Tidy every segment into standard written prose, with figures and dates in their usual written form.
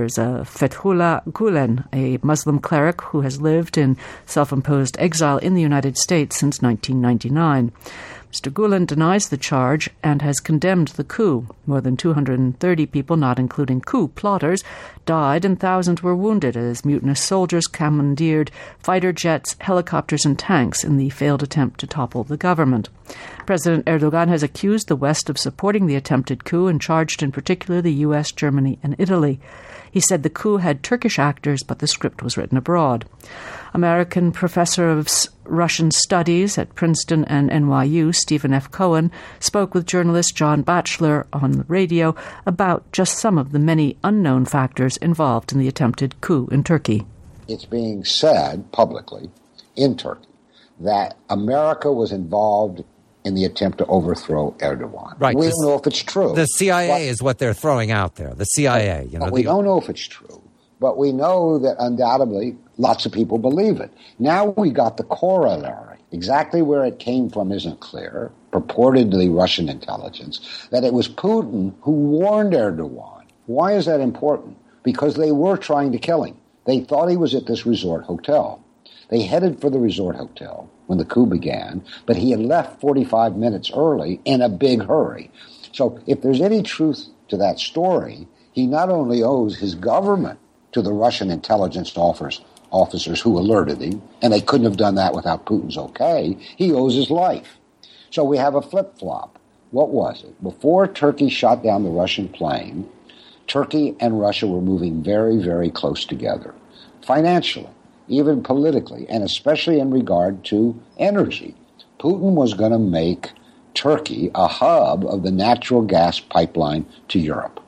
is Fethullah Gulen, a Muslim cleric who has lived in self-imposed exile in the United States since 1999. Mr. Gulen denies the charge and has condemned the coup. More than 230 people, not including coup plotters, died and thousands were wounded as mutinous soldiers commandeered fighter jets, helicopters and tanks in the failed attempt to topple the government. President Erdogan has accused the West of supporting the attempted coup and charged in particular the US, Germany and Italy. He said the coup had Turkish actors, but the script was written abroad. American professor of Russian studies at Princeton and NYU, Stephen F. Cohen, spoke with journalist John Batchelor on the radio about just some of the many unknown factors involved in the attempted coup in Turkey. It's being said publicly in Turkey that America was involved in the attempt to overthrow Erdogan. Right. We don't know if it's true. The CIA is what they're throwing out there. The CIA. We don't know if it's true, but we know that undoubtedly lots of people believe it. Now we got the corollary. Exactly where it came from isn't clear, purportedly Russian intelligence, that it was Putin who warned Erdogan. Why is that important? Because they were trying to kill him. They thought he was at this resort hotel. They headed for the resort hotel when the coup began, but he had left 45 minutes early in a big hurry. So if there's any truth to that story, he not only owes his government to the Russian intelligence officers who alerted him, and they couldn't have done that without Putin's okay, he owes his life. So we have a flip-flop. What was it? Before Turkey shot down the Russian plane, Turkey and Russia were moving very, very close together, financially, even politically, and especially in regard to energy. Putin was going to make Turkey a hub of the natural gas pipeline to Europe.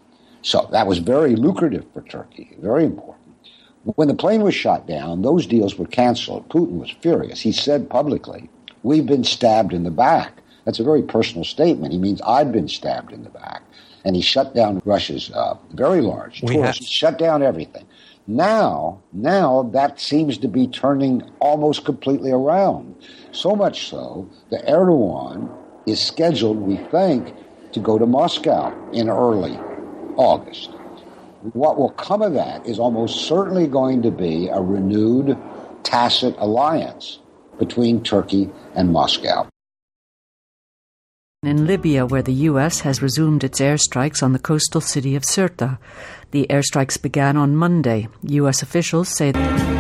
So that was very lucrative for Turkey, very important. When the plane was shot down, those deals were canceled. Putin was furious. He said publicly, "We've been stabbed in the back." That's a very personal statement. He means I've been stabbed in the back. And he shut down Russia's very large tours. He shut down everything. Now that seems to be turning almost completely around. So much so that Erdogan is scheduled, we think, to go to Moscow in early August. What will come of that is almost certainly going to be a renewed tacit alliance between Turkey and Moscow. In Libya, where the U.S. has resumed its airstrikes on the coastal city of Sirte. The airstrikes began on Monday. U.S. officials say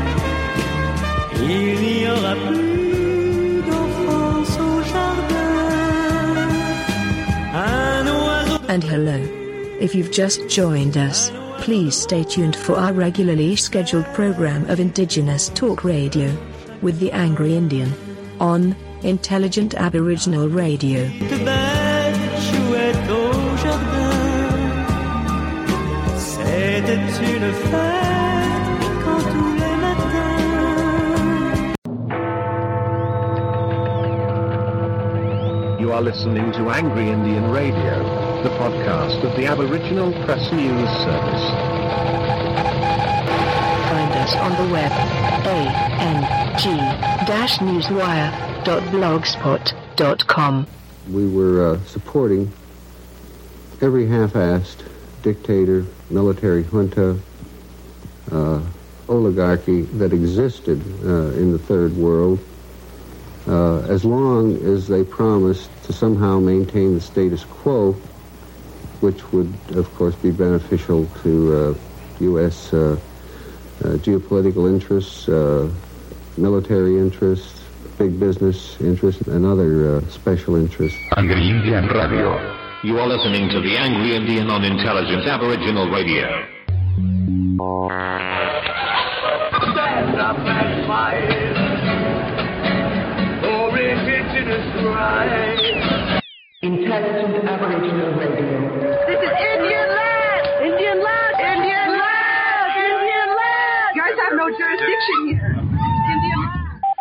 And hello. If you've just joined us, please stay tuned for our regularly scheduled program of Indigenous Talk Radio with the Angry Indian on Intelligent Aboriginal Radio. You are listening to Angry Indian Radio, the podcast of the Aboriginal Press News Service. Find us on the web, ang-newswire.blogspot.com. We were supporting every half-assed dictator, military junta, oligarchy that existed in the Third World, as long as they promised to somehow maintain the status quo, which would, of course, be beneficial to U.S. Geopolitical interests, military interests, big business interests, and other special interests. Angry Indian Radio. You are listening to the Angry Indian on Intelligent Aboriginal Radio. Stand up and fight for Indigenous rights. Intelligent Aboriginal Radio. This is Indian land! Indian land! Indian land! Indian land! You guys have no jurisdiction here. Indian land.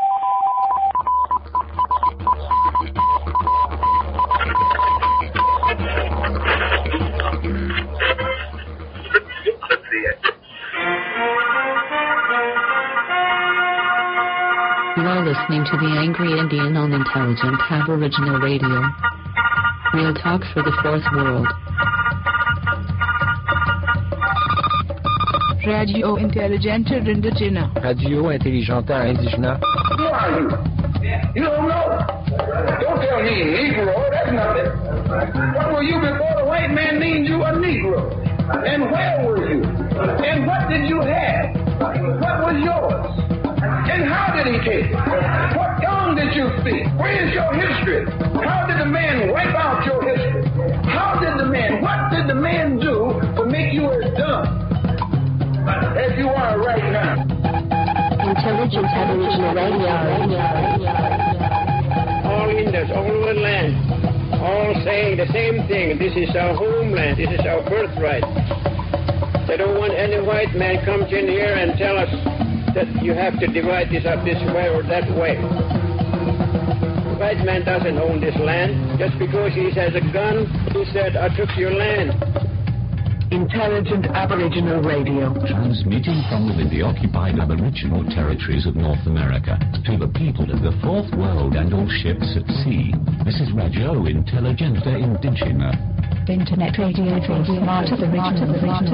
You are listening to the Angry Indian on Intelligent Aboriginal Radio. Real talk for the Fourth World. Radio Intelligente Indígena. Radio Intelligente Indígena. Who are you? You don't know. Don't tell me Negro. That's nothing. What were you before the white man named you a Negro? And where were you? And what did you have? What was yours? And how did he take it? What tongue did you speak? Where is your history? How did the man wipe out your history? What did the man do to make you as dumb as you are right now? Intelligent Aboriginal Radio. All Indians, all over the land, all saying the same thing. This is our homeland. This is our birthright. They don't want any white man comes in here and tell us that you have to divide this up this way or that way. The white man doesn't own this land. Just because he has a gun, he said, I took your land. Intelligent Aboriginal Radio. Transmitting from within the occupied Aboriginal territories of North America to the people of the Fourth World and all ships at sea. This is Radio Intelligente Indígena. Internet radio for smart Aboriginal.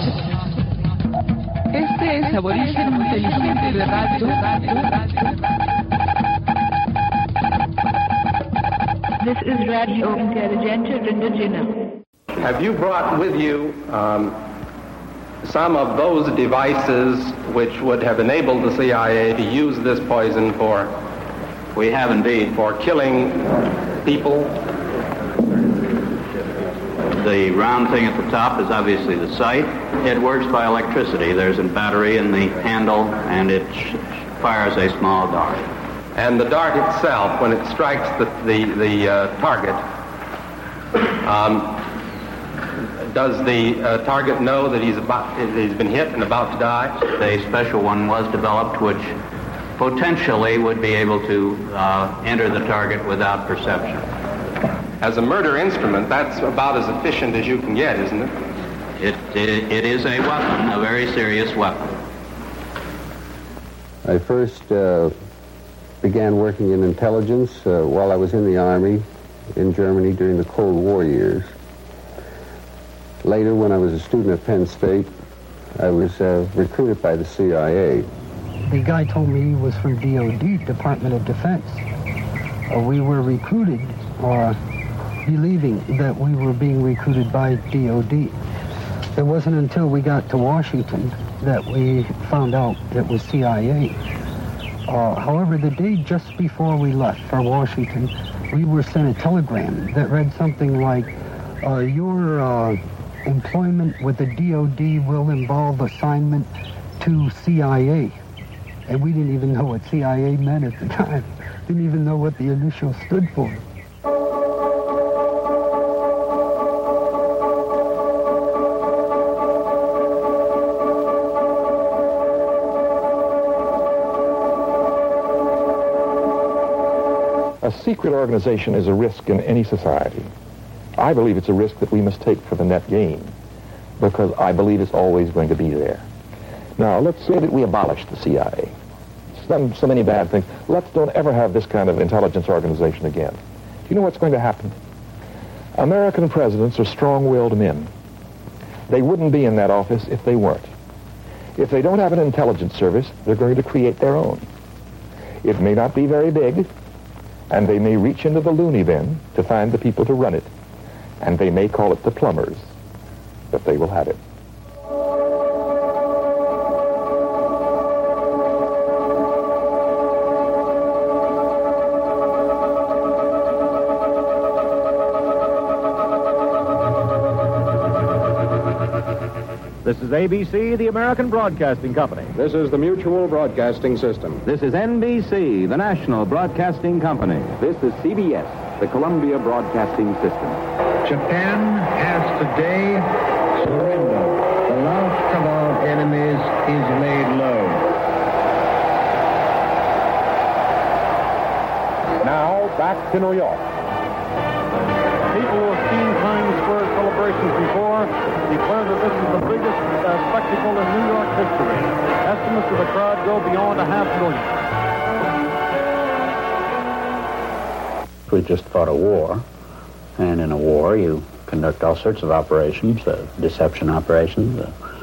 Este es Aborigen Inteligente de Radio. This is Radio Intelligente Indígena. Have you brought with you some of those devices which would have enabled the CIA to use this poison for? We have indeed. For killing people? The round thing at the top is obviously the sight. It works by electricity. There's a battery in the handle, and it fires a small dart. And the dart itself, when it strikes the target, does the target know that he's been hit and about to die? A special one was developed which potentially would be able to enter the target without perception. As a murder instrument, that's about as efficient as you can get, isn't it? It is a weapon, a very serious weapon. I first began working in intelligence while I was in the Army in Germany during the Cold War years. Later, when I was a student at Penn State, I was recruited by the CIA. The guy told me he was from DOD, Department of Defense. We were recruited, believing that we were being recruited by DOD. It wasn't until we got to Washington that we found out it was CIA. However, the day just before we left for Washington, we were sent a telegram that read something like, your employment with the DOD will involve assignment to CIA. And we didn't even know what CIA meant at the time. Didn't even know what the initials stood for. A secret organization is a risk in any society. I believe it's a risk that we must take for the net gain, because I believe it's always going to be there. Now, let's say that we abolish the CIA. It's done so many bad things. Let's don't ever have this kind of intelligence organization again. Do you know what's going to happen? American presidents are strong-willed men. They wouldn't be in that office if they weren't. If they don't have an intelligence service, they're going to create their own. It may not be very big, and they may reach into the loony bin to find the people to run it. And they may call it the plumbers, but they will have it. This is ABC, the American Broadcasting Company. This is the Mutual Broadcasting System. This is NBC, the National Broadcasting Company. This is CBS, the Columbia Broadcasting System. Japan has today surrendered. The last of our enemies is laid low. Now, back to New York. People who have seen Times Square celebrations before declare that this is the biggest spectacle in New York history. Estimates of the crowd go beyond 500,000. We just fought a war, and in a war you conduct all sorts of operations, deception operations,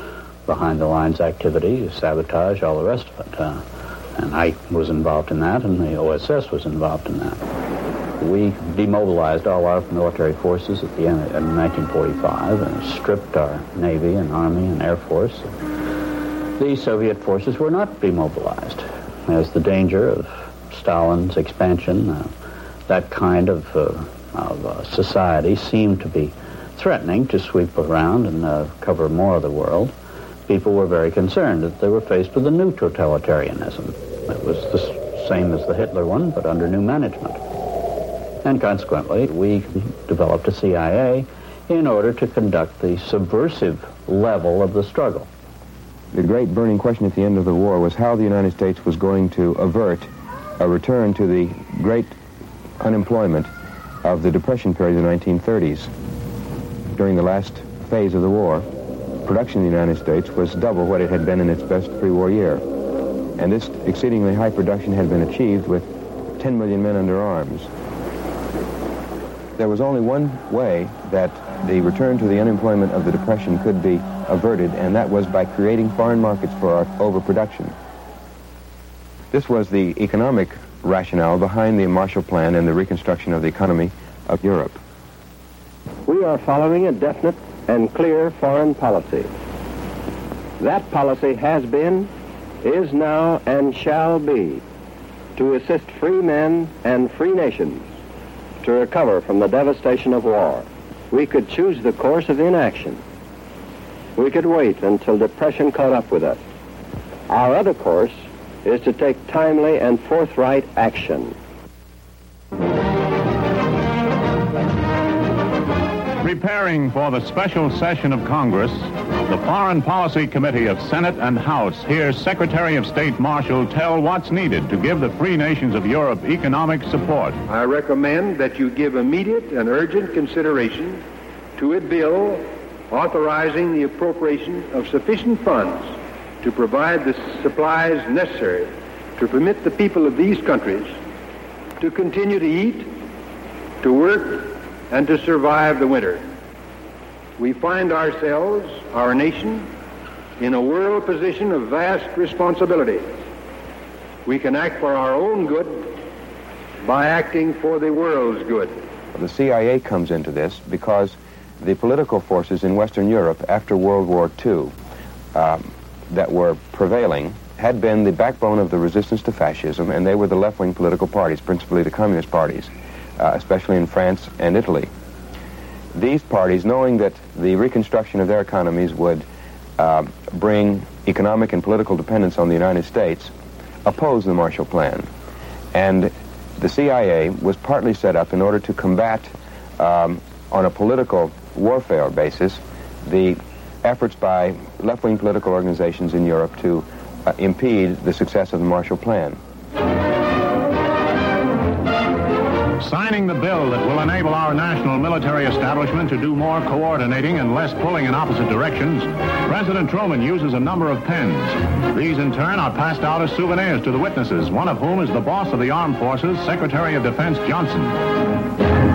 behind-the-lines activity, sabotage, all the rest of it. And I was involved in that, and the OSS was involved in that. We demobilized all our military forces at the end of 1945 and stripped our Navy and Army and Air Force. The Soviet forces were not demobilized, as the danger of Stalin's expansion, that kind of society seemed to be threatening to sweep around and cover more of the world. People were very concerned that they were faced with a new totalitarianism. It was the same as the Hitler one, but under new management. And consequently, we developed a CIA in order to conduct the subversive level of the struggle. The great burning question at the end of the war was how the United States was going to avert a return to the great unemployment of the Depression period of the 1930s. During the last phase of the war, production in the United States was double what it had been in its best pre-war year. And this exceedingly high production had been achieved with 10 million men under arms. There was only one way that the return to the unemployment of the Depression could be averted, and that was by creating foreign markets for our overproduction. This was the economic rationale behind the Marshall Plan and the reconstruction of the economy of Europe. We are following a definite and clear foreign policy. That policy has been, is now, and shall be to assist free men and free nations to recover from the devastation of war. We could choose the course of inaction. We could wait until depression caught up with us. Our other course is to take timely and forthright action. Preparing for the special session of Congress, the Foreign Policy Committee of Senate and House hears Secretary of State Marshall tell what's needed to give the free nations of Europe economic support. I recommend that you give immediate and urgent consideration to a bill authorizing the appropriation of sufficient funds to provide the supplies necessary to permit the people of these countries to continue to eat, to work, and to survive the winter. We find ourselves, our nation, in a world position of vast responsibility. We can act for our own good by acting for the world's good. The CIA comes into this because the political forces in Western Europe after World War II that were prevailing had been the backbone of the resistance to fascism, and they were the left-wing political parties, principally the communist parties, especially in France and Italy. These parties, knowing that the reconstruction of their economies would bring economic and political dependence on the United States, opposed the Marshall Plan. And the CIA was partly set up in order to combat, on a political warfare basis, the efforts by left-wing political organizations in Europe to impede the success of the Marshall Plan. Signing the bill that will enable our national military establishment to do more coordinating and less pulling in opposite directions, President Truman uses a number of pens. These, in turn, are passed out as souvenirs to the witnesses, one of whom is the boss of the Armed Forces, Secretary of Defense Johnson.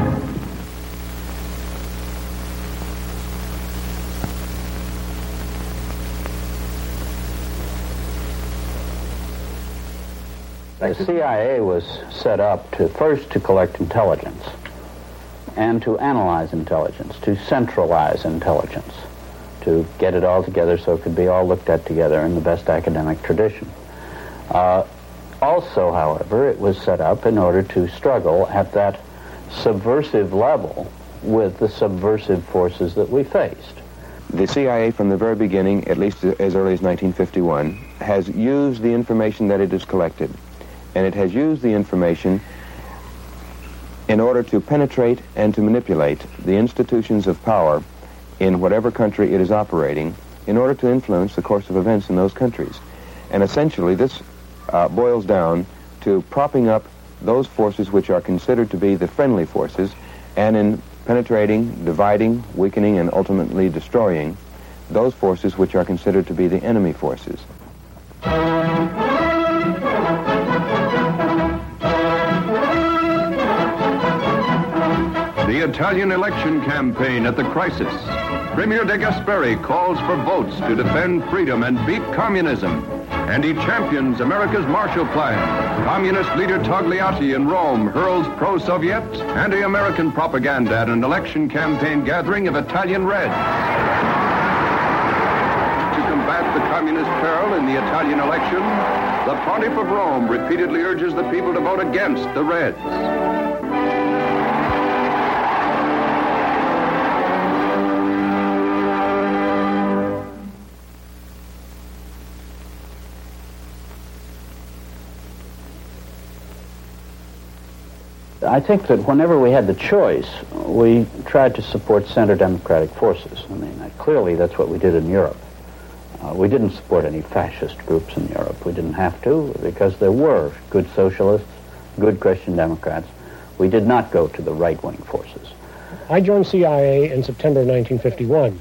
The CIA was set up first to collect intelligence and to analyze intelligence, to centralize intelligence, to get it all together so it could be all looked at together in the best academic tradition. Also, however, it was set up in order to struggle at that subversive level with the subversive forces that we faced. The CIA, from the very beginning, at least as early as 1951, has used the information that it has collected. And it has used the information in order to penetrate and to manipulate the institutions of power in whatever country it is operating in order to influence the course of events in those countries. And essentially this boils down to propping up those forces which are considered to be the friendly forces, and in penetrating, dividing, weakening, and ultimately destroying those forces which are considered to be the enemy forces. The Italian election campaign at the crisis. Premier de Gasperi calls for votes to defend freedom and beat communism. And he champions America's Marshall Plan. Communist leader Togliatti in Rome hurls pro-Soviet, anti-American propaganda at an election campaign gathering of Italian Reds. To combat the communist peril in the Italian election, the Pontiff of Rome repeatedly urges the people to vote against the Reds. I think that whenever we had the choice, we tried to support center democratic forces. I mean, clearly that's what we did in Europe. We didn't support any fascist groups in Europe. We didn't have to because there were good socialists, good Christian Democrats. We did not go to the right-wing forces. I joined CIA in September 1951.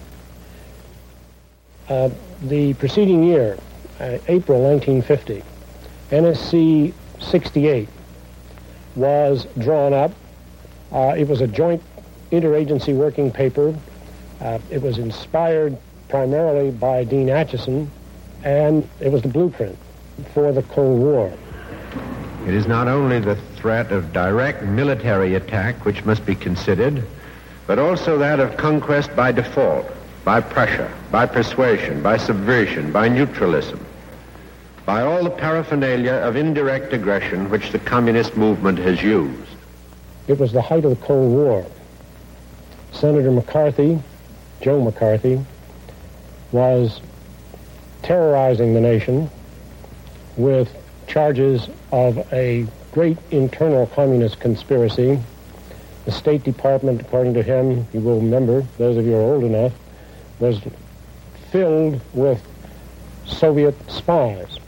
The preceding year, April 1950, NSC 68 was drawn up. It was a joint interagency working paper. It was inspired primarily by Dean Acheson, and it was the blueprint for the Cold War. It is not only the threat of direct military attack which must be considered, but also that of conquest by default, by pressure, by persuasion, by subversion, by neutralism, by all the paraphernalia of indirect aggression which the communist movement has used. It was the height of the Cold War. Senator McCarthy, Joe McCarthy, was terrorizing the nation with charges of a great internal communist conspiracy. The State Department, according to him, you will remember, those of you who are old enough, was filled with Soviet spies.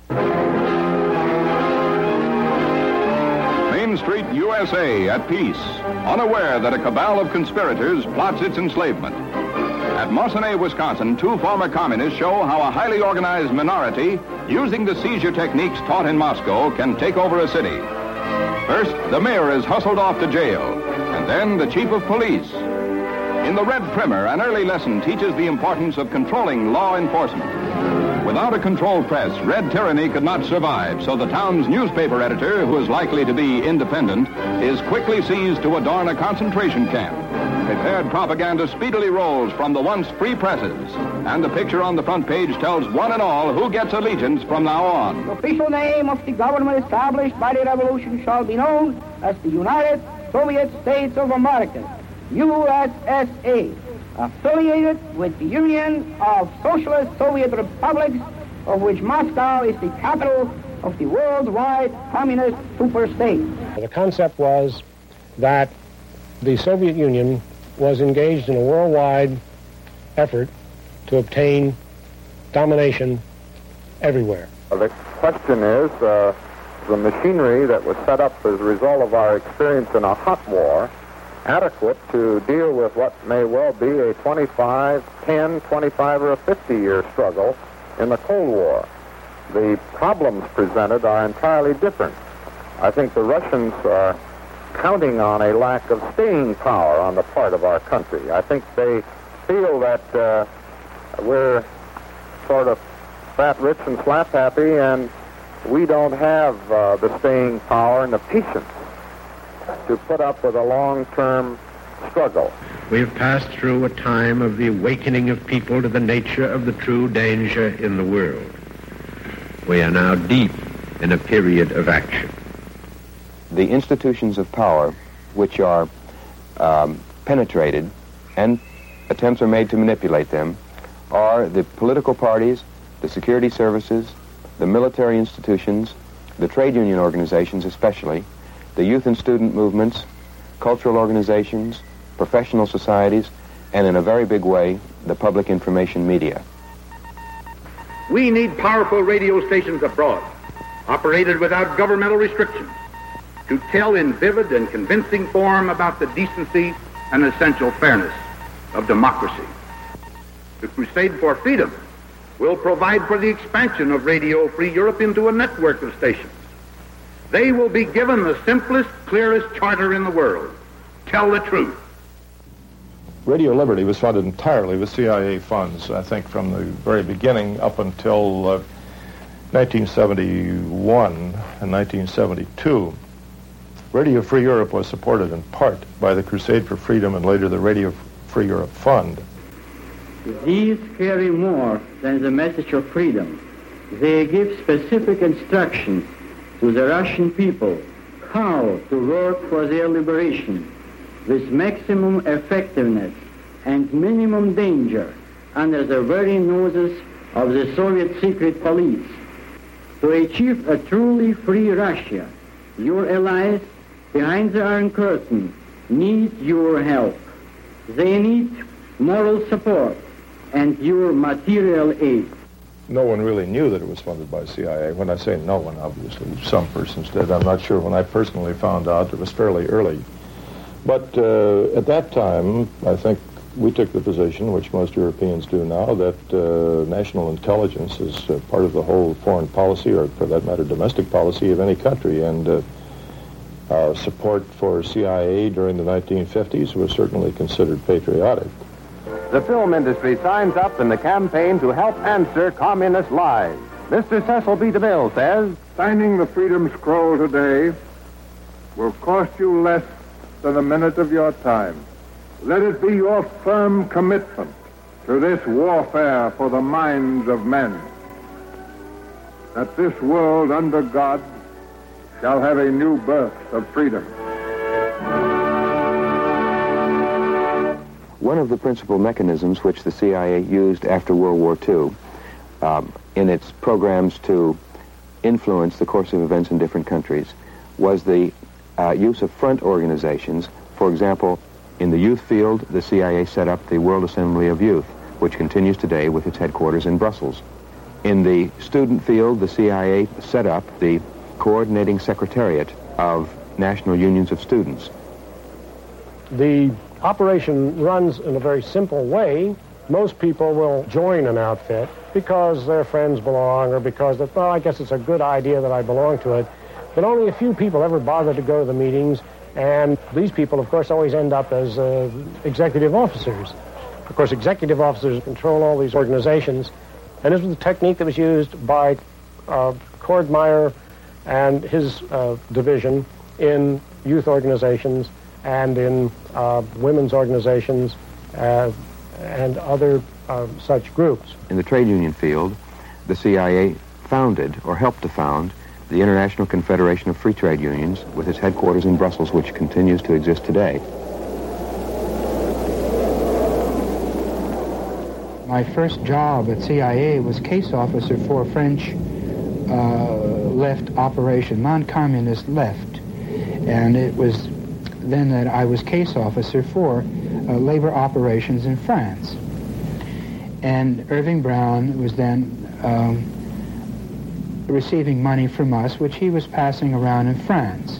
Main Street, USA, at peace, unaware that a cabal of conspirators plots its enslavement. At Mosinee, Wisconsin, two former communists show how a highly organized minority, using the seizure techniques taught in Moscow, can take over a city. First, the mayor is hustled off to jail, and then the chief of police. In the Red Primer, an early lesson teaches the importance of controlling law enforcement. Without a controlled press, red tyranny could not survive, so the town's newspaper editor, who is likely to be independent, is quickly seized to adorn a concentration camp. Prepared propaganda speedily rolls from the once free presses, and the picture on the front page tells one and all who gets allegiance from now on. The official name of the government established by the revolution shall be known as the United Soviet States of America, USSA, affiliated with the Union of Socialist Soviet Republics, of which Moscow is the capital of the worldwide communist superstate. The concept was that the Soviet Union was engaged in a worldwide effort to obtain domination everywhere. The question is, the machinery that was set up as a result of our experience in a hot war adequate to deal with what may well be a 25, 10, 25, or a 50-year struggle in the Cold War. The problems presented are entirely different. I think the Russians are counting on a lack of staying power on the part of our country. I think they feel that we're sort of fat, rich, and slap happy, and we don't have the staying power and the patience to put up with a long-term struggle. We have passed through a time of the awakening of people to the nature of the true danger in the world. We are now deep in a period of action. The institutions of power, which are penetrated and attempts are made to manipulate them, are the political parties, the security services, the military institutions, the trade union organizations especially, the youth and student movements, cultural organizations, professional societies, and in a very big way, the public information media. We need powerful radio stations abroad, operated without governmental restrictions, to tell in vivid and convincing form about the decency and essential fairness of democracy. The crusade for freedom will provide for the expansion of Radio Free Europe into a network of stations. They will be given the simplest, clearest charter in the world. Tell the truth. Radio Liberty was funded entirely with CIA funds, I think, from the very beginning up until 1971 and 1972. Radio Free Europe was supported in part by the Crusade for Freedom and later the Radio Free Europe Fund. These carry more than the message of freedom. They give specific instructions to the Russian people how to work for their liberation with maximum effectiveness and minimum danger under the very noses of the Soviet secret police. To achieve a truly free Russia, your allies behind the Iron Curtain need your help. They need moral support and your material aid. No one really knew that it was funded by CIA. When I say no one, obviously some persons did. I'm not sure when I personally found out. It was fairly early. But at that time, I think we took the position, which most Europeans do now, that national intelligence is part of the whole foreign policy, or for that matter, domestic policy of any country. And support for CIA during the 1950s was certainly considered patriotic. The film industry signs up in the campaign to help answer communist lies. Mr. Cecil B. DeMille says, signing the Freedom Scroll today will cost you less than a minute of your time. Let it be your firm commitment to this warfare for the minds of men, that this world under God shall have a new birth of freedom. One of the principal mechanisms which the CIA used after World War II in its programs to influence the course of events in different countries was the use of front organizations. For example, in the youth field, the CIA set up the World Assembly of Youth, which continues today with its headquarters in Brussels. In the student field, the CIA set up the Coordinating Secretariat of National Unions of Students. The operation runs in a very simple way. Most people will join an outfit because their friends belong or because, well, I guess it's a good idea that I belong to it. But only a few people ever bother to go to the meetings, and these people, of course, always end up as executive officers. Of course, executive officers control all these organizations, and this was the technique that was used by Kordmeyer and his division in youth organizations and in women's organizations and other such groups. In the trade union field, the CIA founded or helped to found the International Confederation of Free Trade Unions with its headquarters in Brussels, which continues to exist today. My first job at CIA was case officer for French left operation, non-communist left. And it was then that I was case officer for labor operations in France. And Irving Brown was then receiving money from us, which he was passing around in France.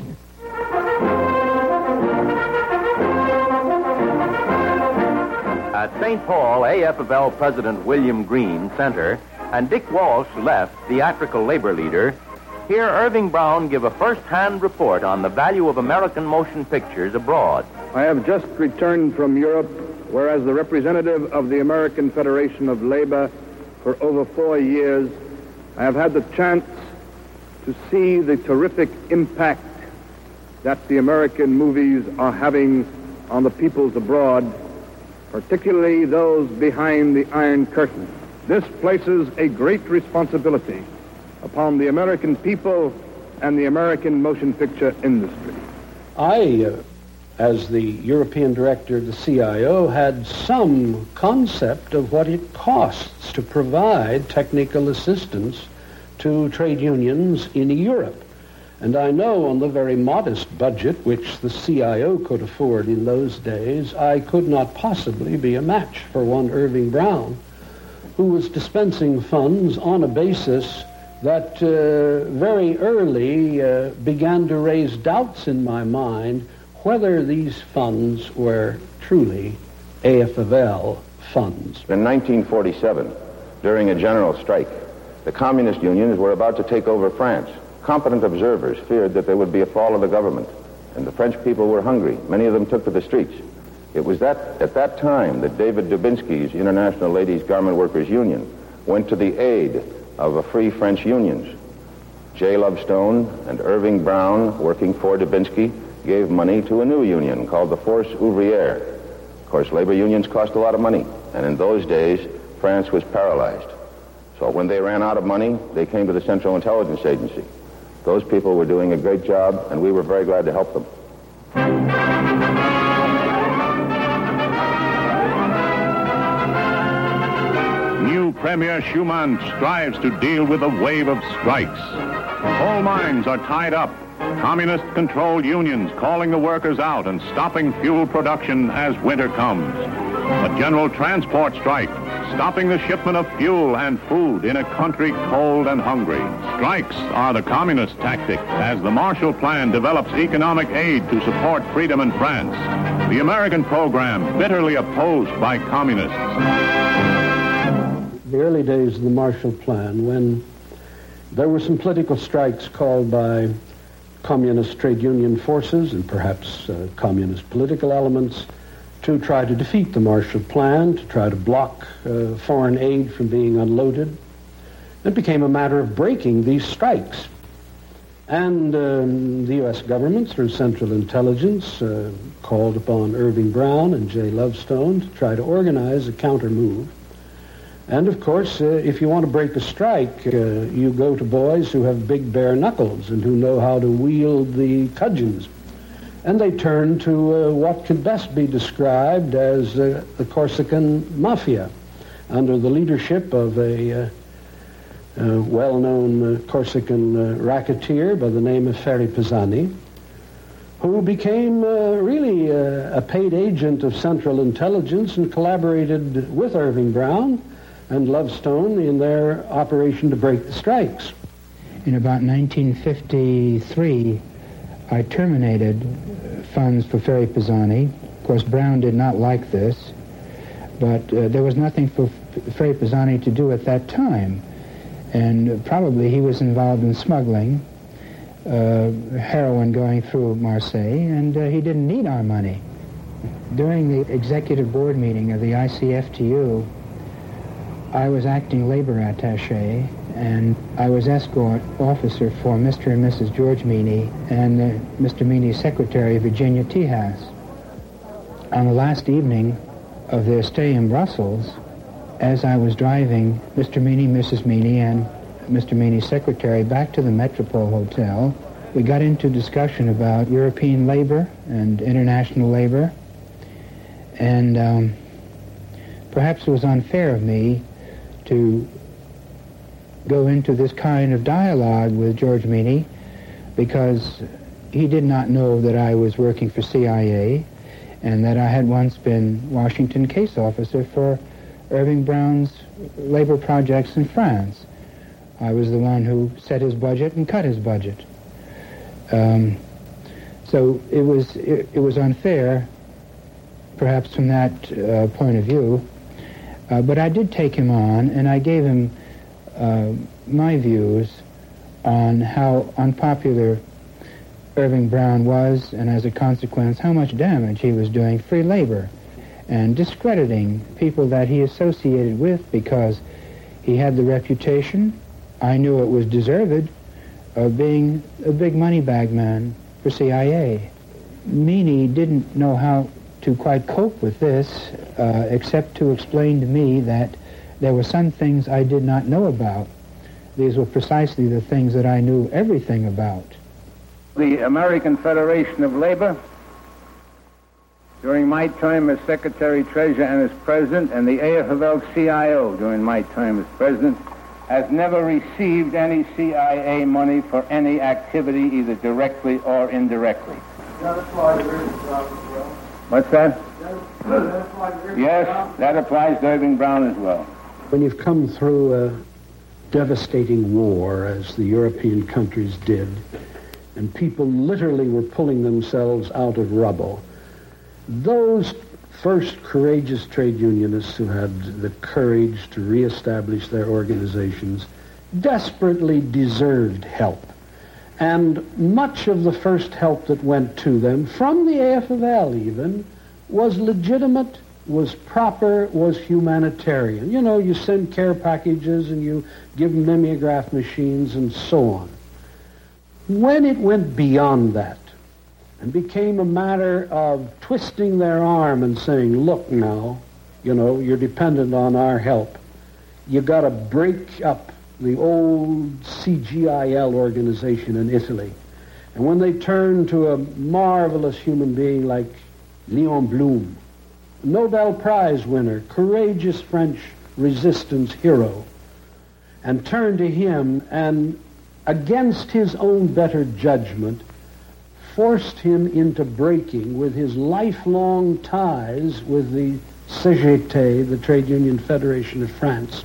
At St. Paul, AFL President William Green, center, and Dick Walsh, left, theatrical labor leader, hear Irving Brown give a first-hand report on the value of American motion pictures abroad. I have just returned from Europe, where as the representative of the American Federation of Labor for over 4 years, I have had the chance to see the terrific impact that the American movies are having on the peoples abroad, particularly those behind the Iron Curtain. This places a great responsibility upon the American people and the American motion picture industry. I, as the European director of the CIO, had some concept of what it costs to provide technical assistance to trade unions in Europe. And I know on the very modest budget which the CIO could afford in those days, I could not possibly be a match for one Irving Brown, who was dispensing funds on a basis that very early began to raise doubts in my mind whether these funds were truly AFL funds. In 1947, during a general strike, the communist unions were about to take over France. Competent observers feared that there would be a fall of the government, and the French people were hungry. Many of them took to the streets. It was at that time that David Dubinsky's International Ladies Garment Workers Union went to the aid of free French unions. J. Lovestone and Irving Brown, working for Dubinsky, gave money to a new union called the Force Ouvrière. Of course, labor unions cost a lot of money, and in those days, France was paralyzed. So when they ran out of money, they came to the Central Intelligence Agency. Those people were doing a great job, and we were very glad to help them. New Premier Schuman strives to deal with a wave of strikes. Coal mines are tied up. Communist-controlled unions calling the workers out and stopping fuel production as winter comes. A general transport strike, stopping the shipment of fuel and food in a country cold and hungry. Strikes are the communist tactic as the Marshall Plan develops economic aid to support freedom in France. The American program bitterly opposed by communists. The early days of the Marshall Plan, when there were some political strikes called by communist trade union forces and perhaps communist political elements to try to defeat the Marshall Plan, to try to block foreign aid from being unloaded. It became a matter of breaking these strikes. And the U.S. government, through Central Intelligence, called upon Irving Brown and J. Lovestone to try to organize a counter-move. And, of course, if you want to break a strike, you go to boys who have big bare knuckles and who know how to wield the cudgels. And they turn to what can best be described as the Corsican Mafia, under the leadership of a well-known Corsican racketeer by the name of Ferry Pisani, who became really a paid agent of Central Intelligence and collaborated with Irving Brown and Lovestone in their operation to break the strikes. In about 1953, I terminated funds for Ferry Pisani. Of course, Brown did not like this, but there was nothing for Ferry Pisani to do at that time. And probably he was involved in smuggling heroin going through Marseille, and he didn't need our money. During the executive board meeting of the ICFTU, I was acting labor attaché, and I was escort officer for Mr. and Mrs. George Meany and Mr. Meany's secretary, Virginia Tejas. On the last evening of their stay in Brussels, as I was driving Mr. Meany, Mrs. Meany, and Mr. Meany's secretary back to the Metropole Hotel, we got into discussion about European labor and international labor, and perhaps it was unfair of me to go into this kind of dialogue with George Meany because he did not know that I was working for CIA and that I had once been Washington case officer for Irving Brown's labor projects in France. I was the one who set his budget and cut his budget. So it was unfair, perhaps from that point of view. But I did take him on, and I gave him my views on how unpopular Irving Brown was, and as a consequence, how much damage he was doing free labor and discrediting people that he associated with because he had the reputation, I knew it was deserved, of being a big money bag man for CIA. Meany didn't know how to quite cope with this, except to explain to me that there were some things I did not know about. These were precisely the things that I knew everything about. The American Federation of Labor, during my time as Secretary-Treasurer and as President, and the AFL-CIO during my time as President, has never received any CIA money for any activity, either directly or indirectly. What's that? Yes, that applies to Irving Brown as well. When you've come through a devastating war, as the European countries did, and people literally were pulling themselves out of rubble, those first courageous trade unionists who had the courage to reestablish their organizations desperately deserved help. And much of the first help that went to them, from the AFL even, was legitimate, was proper, was humanitarian. You know, you send care packages and you give them mimeograph machines and so on. When it went beyond that and became a matter of twisting their arm and saying, look now, you know, you're dependent on our help. You got to break up the old CGIL organization in Italy. And when they turned to a marvelous human being like Léon Blum, Nobel Prize winner, courageous French resistance hero, and turned to him and, against his own better judgment, forced him into breaking with his lifelong ties with the CGT, the Trade Union Federation of France.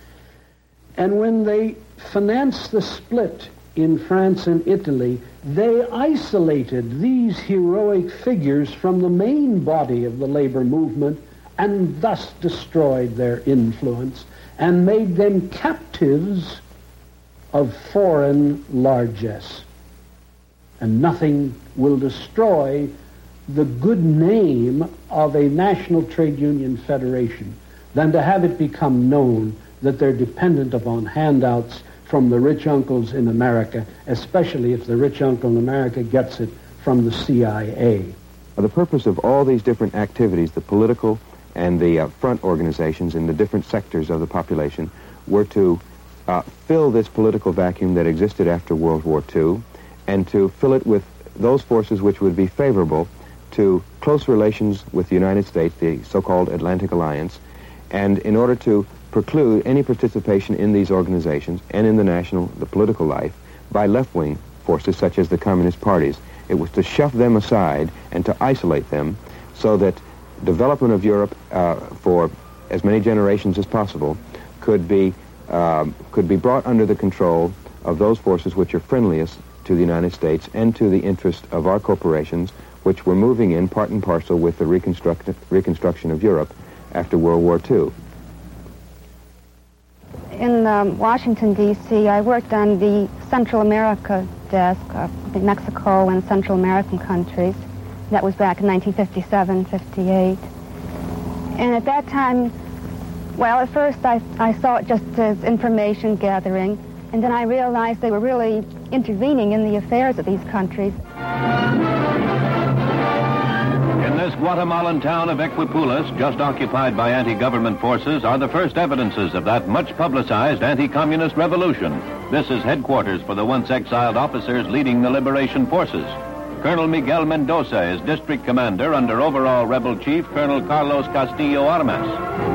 And when they financed the split in France and Italy, they isolated these heroic figures from the main body of the labor movement and thus destroyed their influence and made them captives of foreign largesse. And nothing will destroy the good name of a national trade union federation than to have it become known that they're dependent upon handouts from the rich uncles in America, especially if the rich uncle in America gets it from the CIA. The purpose of all these different activities, the political and the front organizations in the different sectors of the population, were to fill this political vacuum that existed after World War II and to fill it with those forces which would be favorable to close relations with the United States, the so-called Atlantic Alliance, and in order to preclude any participation in these organizations and in the political life by left-wing forces such as the communist parties. It was to shove them aside and to isolate them so that development of Europe for as many generations as possible could be brought under the control of those forces which are friendliest to the United States and to the interest of our corporations, which were moving in part and parcel with the reconstruction of Europe after World War II. In Washington, D.C., I worked on the Central America desk of Mexico and Central American countries. That was back in 1957, 58. And at that time, well, at first I saw it just as information gathering, and then I realized they were really intervening in the affairs of these countries. In this Guatemalan town of Equipulas, just occupied by anti-government forces, are the first evidences of that much-publicized anti-communist revolution. This is headquarters for the once exiled officers leading the liberation forces. Colonel Miguel Mendoza is district commander under overall rebel chief Colonel Carlos Castillo Armas.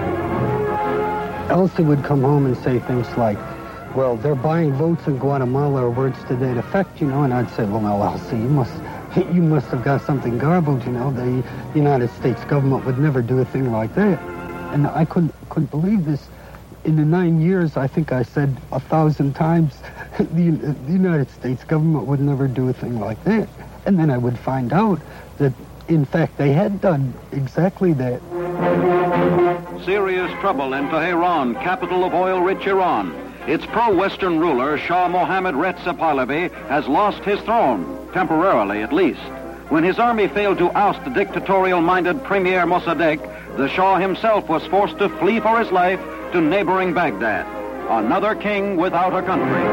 Elsie would come home and say things like, well, they're buying votes in Guatemala, or words to that effect, you know, and I'd say, well, now, Elsie, you must have got something garbled, you know. The United States government would never do a thing like that. And I couldn't believe this. In the 9 years, I think I said 1,000 times, the United States government would never do a thing like that. And then I would find out that, in fact, they had done exactly that. Serious trouble in Tehran, capital of oil-rich Iran. Its pro-Western ruler, Shah Mohammad Reza Pahlavi, has lost his throne, temporarily at least. When his army failed to oust the dictatorial-minded Premier Mossadegh, the Shah himself was forced to flee for his life to neighboring Baghdad. Another king without a country.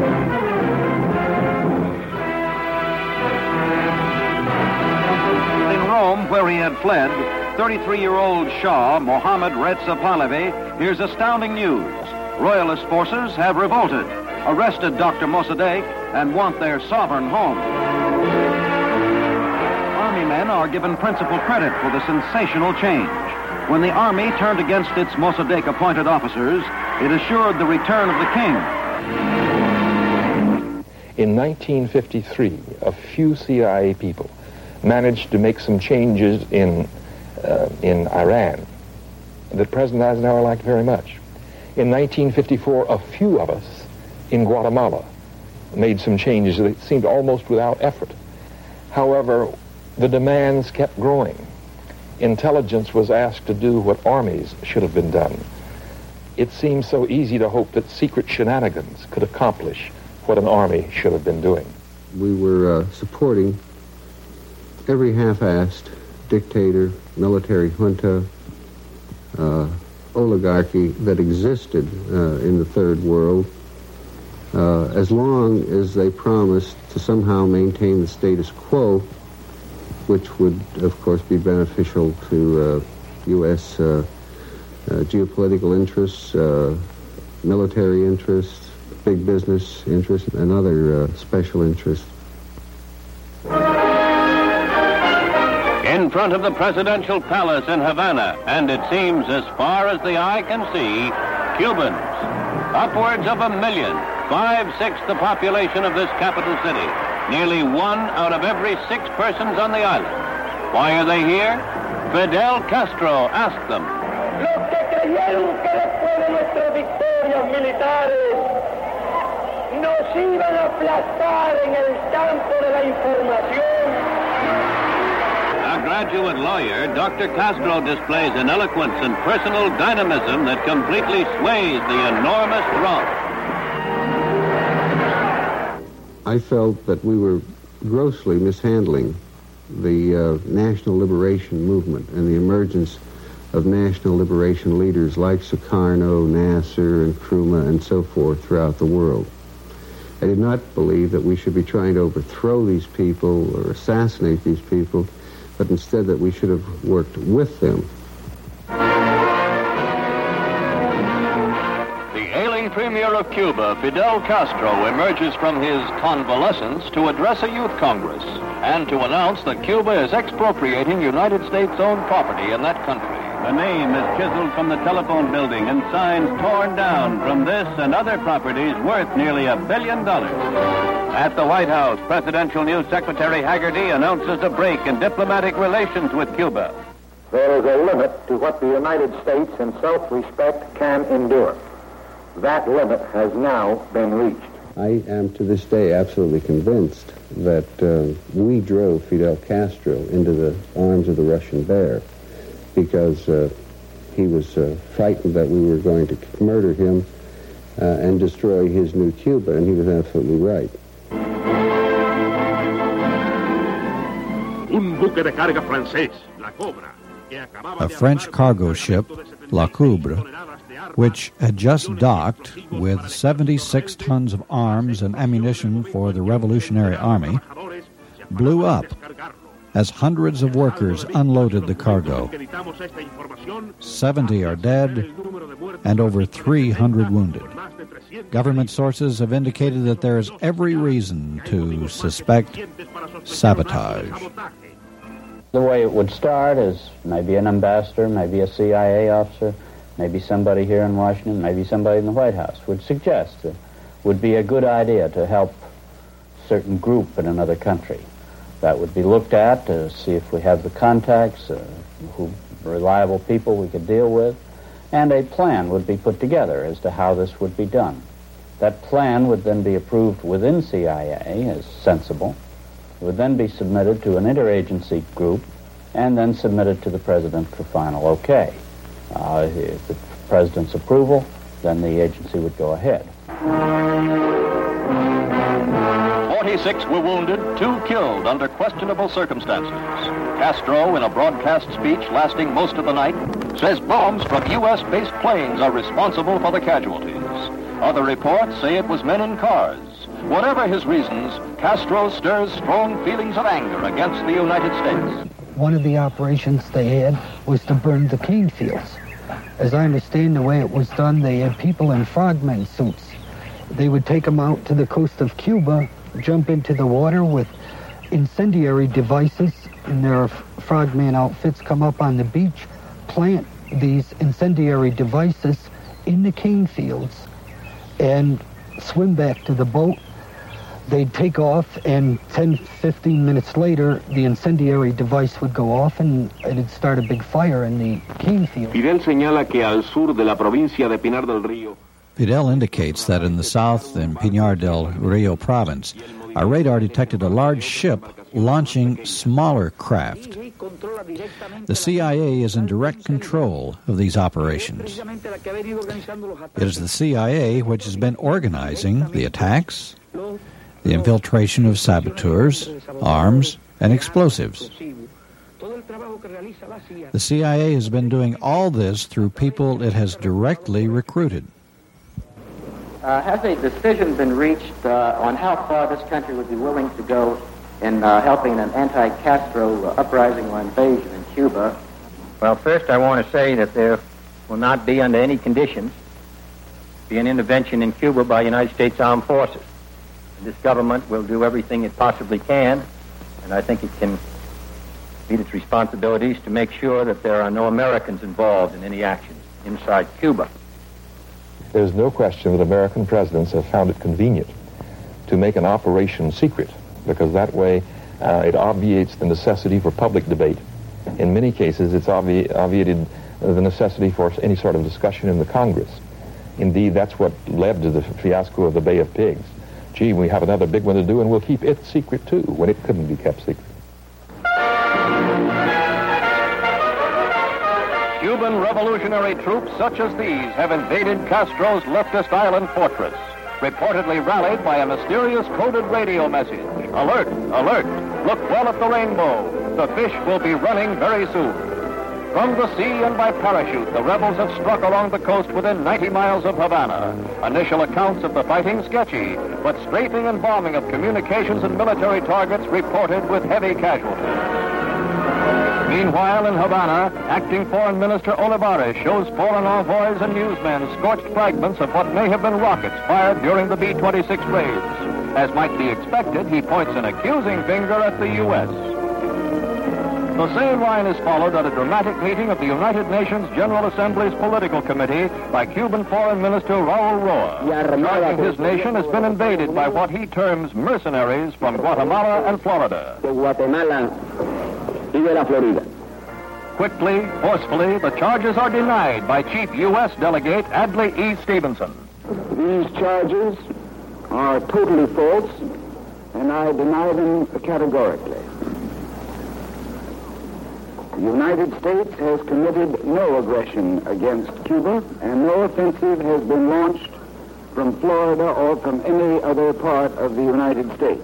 In Rome, where he had fled, 33-year-old Shah Mohammad Reza Pahlavi hears astounding news. Royalist forces have revolted, arrested Dr. Mossadegh, and want their sovereign home. Army men are given principal credit for the sensational change. When the army turned against its Mossadegh-appointed officers, it assured the return of the king. In 1953, a few CIA people managed to make some changes in Iran that President Eisenhower liked very much. In 1954, a few of us in Guatemala made some changes that seemed almost without effort. However, the demands kept growing. Intelligence was asked to do what armies should have been done. It seemed so easy to hope that secret shenanigans could accomplish what an army should have been doing. We were supporting every half-assed dictator, military junta, oligarchy that existed in the Third World, as long as they promised to somehow maintain the status quo, which would, of course, be beneficial to U.S. Geopolitical interests, military interests, big business interests, and other special interests. In front of the presidential palace in Havana, and it seems as far as the eye can see, Cubans, upwards of 1 million, 5/6 the population of this capital city, nearly 1 out of every 6 persons on the island. Why are they here? Fidel Castro asked them. Los que creyeron que después de nuestras victorias militares nos iban a aplastar en el campo de la información. A graduate lawyer, Dr. Castro displays an eloquence and personal dynamism that completely sways the enormous throng. I felt that we were grossly mishandling the national liberation movement and the emergence of national liberation leaders like Sukarno, Nasser, and Nkrumah, and so forth throughout the world. I did not believe that we should be trying to overthrow these people or assassinate these people, but instead that we should have worked with them. The ailing premier of Cuba, Fidel Castro, emerges from his convalescence to address a youth congress and to announce that Cuba is expropriating United States-owned property in that country. The name is chiseled from the telephone building and signs torn down from this and other properties worth nearly $1 billion. At the White House, Presidential News Secretary Haggerty announces a break in diplomatic relations with Cuba. There is a limit to what the United States in self-respect can endure. That limit has now been reached. I am to this day absolutely convinced that we drove Fidel Castro into the arms of the Russian bear because he was frightened that we were going to murder him and destroy his new Cuba, and he was absolutely right. A French cargo ship, La Coubre, which had just docked with 76 tons of arms and ammunition for the Revolutionary Army, blew up as hundreds of workers unloaded the cargo. 70 are dead and over 300 wounded. Government sources have indicated that there is every reason to suspect sabotage. The way it would start is maybe an ambassador, maybe a CIA officer, maybe somebody here in Washington, maybe somebody in the White House would suggest it would be a good idea to help a certain group in another country. That would be looked at to see if we have the contacts, who reliable people we could deal with, and a plan would be put together as to how this would be done. That plan would then be approved within CIA as sensible. It would then be submitted to an interagency group and then submitted to the president for final okay. If the president's approval, then the agency would go ahead. 46 were wounded, 2 killed under questionable circumstances. Castro, in a broadcast speech lasting most of the night, says bombs from U.S.-based planes are responsible for the casualties. Other reports say it was men in cars. Whatever his reasons, Castro stirs strong feelings of anger against the United States. One of the operations they had was to burn the cane fields. As I understand the way it was done, they had people in frogmen suits. They would take them out to the coast of Cuba, jump into the water with incendiary devices in their frogman outfits, come up on the beach, plant these incendiary devices in the cane fields, and swim back to the boat. They'd take off, and 10, 15 minutes later, the incendiary device would go off, and it'd start a big fire in the cane field. Fidel señala que al sur de la provincia de Pinar del Río. Fidel indicates that in the south, in Pinar del Rio province, our radar detected a large ship launching smaller craft. The CIA is in direct control of these operations. It is the CIA which has been organizing the attacks, the infiltration of saboteurs, arms, and explosives. The CIA has been doing all this through people it has directly recruited. Has a decision been reached on how far this country would be willing to go in helping an anti-Castro uprising or invasion in Cuba? Well, first I want to say that there will not be under any conditions be an intervention in Cuba by United States Armed Forces. This government will do everything it possibly can, and I think it can meet its responsibilities to make sure that there are no Americans involved in any actions inside Cuba. There's no question that American presidents have found it convenient to make an operation secret, because that way it obviates the necessity for public debate. In many cases, it's obviated the necessity for any sort of discussion in the Congress. Indeed, that's what led to the fiasco of the Bay of Pigs. Gee, we have another big one to do, and we'll keep it secret, too, when it couldn't be kept secret. Cuban revolutionary troops such as these have invaded Castro's leftist island fortress, reportedly rallied by a mysterious coded radio message. Alert, alert, look well at the rainbow. The fish will be running very soon. From the sea and by parachute, the rebels have struck along the coast within 90 miles of Havana. Initial accounts of the fighting sketchy, but strafing and bombing of communications and military targets reported with heavy casualties. Meanwhile, in Havana, acting Foreign Minister Olivares shows foreign envoys and newsmen scorched fragments of what may have been rockets fired during the B-26 raids. As might be expected, he points an accusing finger at the U.S. The same line is followed at a dramatic meeting of the United Nations General Assembly's Political Committee by Cuban Foreign Minister Raul Roa, charging his nation has been invaded by what he terms mercenaries from Guatemala and Florida. Quickly, forcefully, the charges are denied by Chief U.S. Delegate Adlai E. Stevenson. These charges are totally false, and I deny them categorically. The United States has committed no aggression against Cuba, and no offensive has been launched from Florida or from any other part of the United States.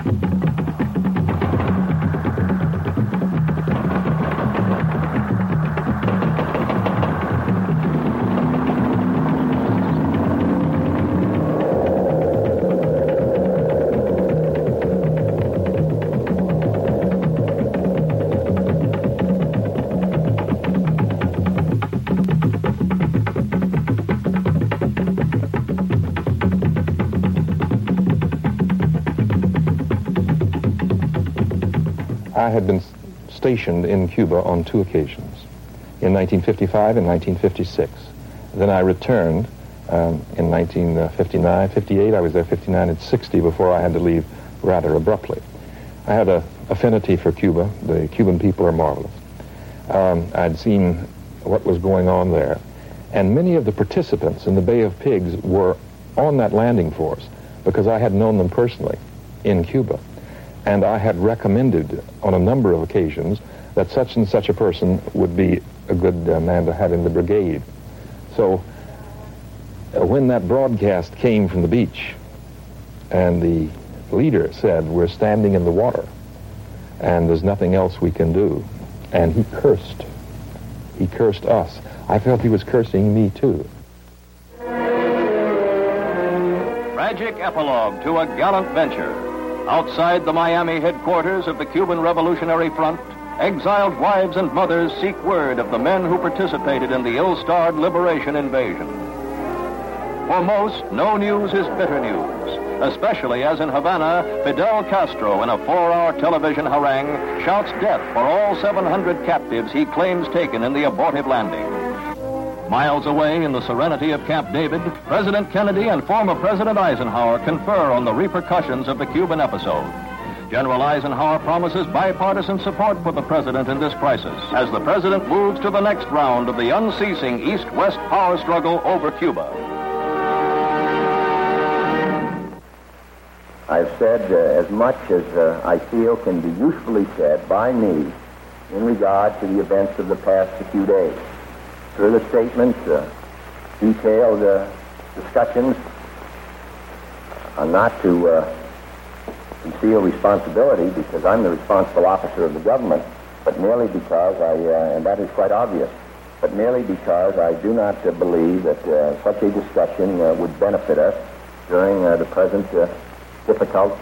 I had been stationed in Cuba on two occasions, in 1955 and 1956. Then I returned in 1959, 58. I was there 59 and 60 before I had to leave rather abruptly. I had an affinity for Cuba. The Cuban people are marvelous. I'd seen what was going on there. And many of the participants in the Bay of Pigs were on that landing force because I had known them personally in Cuba. And I had recommended on a number of occasions that such and such a person would be a good man to have in the brigade. So when that broadcast came from the beach and the leader said, "We're standing in the water and there's nothing else we can do," and he cursed us. I felt he was cursing me too. Tragic epilogue to a gallant venture. Outside the Miami headquarters of the Cuban Revolutionary Front, exiled wives and mothers seek word of the men who participated in the ill-starred liberation invasion. For most, no news is bitter news, especially as in Havana, Fidel Castro, in a 4-hour television harangue, shouts death for all 700 captives he claims taken in the abortive landing. Miles away in the serenity of Camp David, President Kennedy and former President Eisenhower confer on the repercussions of the Cuban episode. General Eisenhower promises bipartisan support for the president in this crisis as the president moves to the next round of the unceasing East-West power struggle over Cuba. I've said as much as I feel can be usefully said by me in regard to the events of the past few days. Further statements, detailed discussions are not to conceal responsibility, because I'm the responsible officer of the government, but merely because and that is quite obvious, but merely because I do not believe that such a discussion would benefit us during the present difficult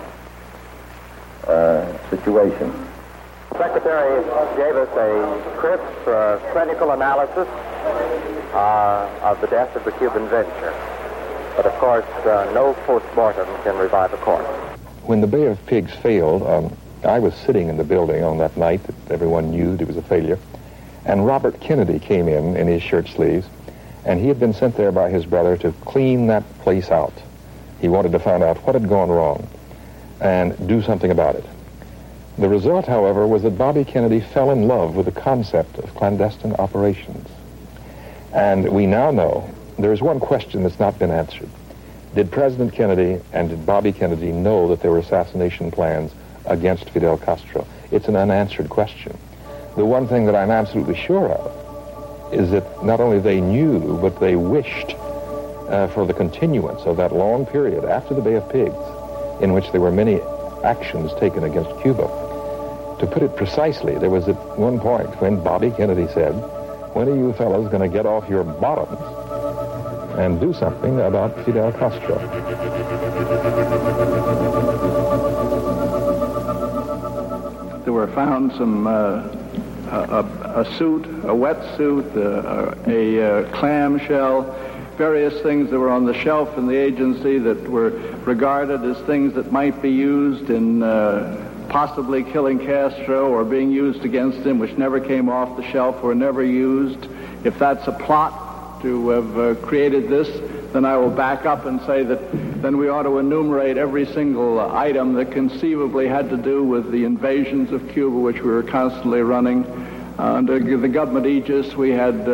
situation. The Secretary gave us a crisp, clinical analysis of the death of the Cuban venture. But, of course, no post-mortem can revive a corpse. When the Bay of Pigs failed, I was sitting in the building on that night that everyone knew it was a failure, and Robert Kennedy came in his shirt sleeves, and he had been sent there by his brother to clean that place out. He wanted to find out what had gone wrong and do something about it. The result, however, was that Bobby Kennedy fell in love with the concept of clandestine operations. And we now know there is one question that's not been answered. Did President Kennedy and did Bobby Kennedy know that there were assassination plans against Fidel Castro? It's an unanswered question. The one thing that I'm absolutely sure of is that not only they knew, but they wished for the continuance of that long period after the Bay of Pigs, in which there were many actions taken against Cuba. To put it precisely, there was at one point when Bobby Kennedy said, "When are you fellas going to get off your bottoms and do something about Fidel Castro?" There were found some a suit, a wetsuit, a clamshell, various things that were on the shelf in the agency that were regarded as things that might be used in possibly killing Castro or being used against him, which never came off the shelf, were never used. If that's a plot to have created this, then I will back up and say that then we ought to enumerate every single item that conceivably had to do with the invasions of Cuba, which we were constantly running. Under the government aegis, we had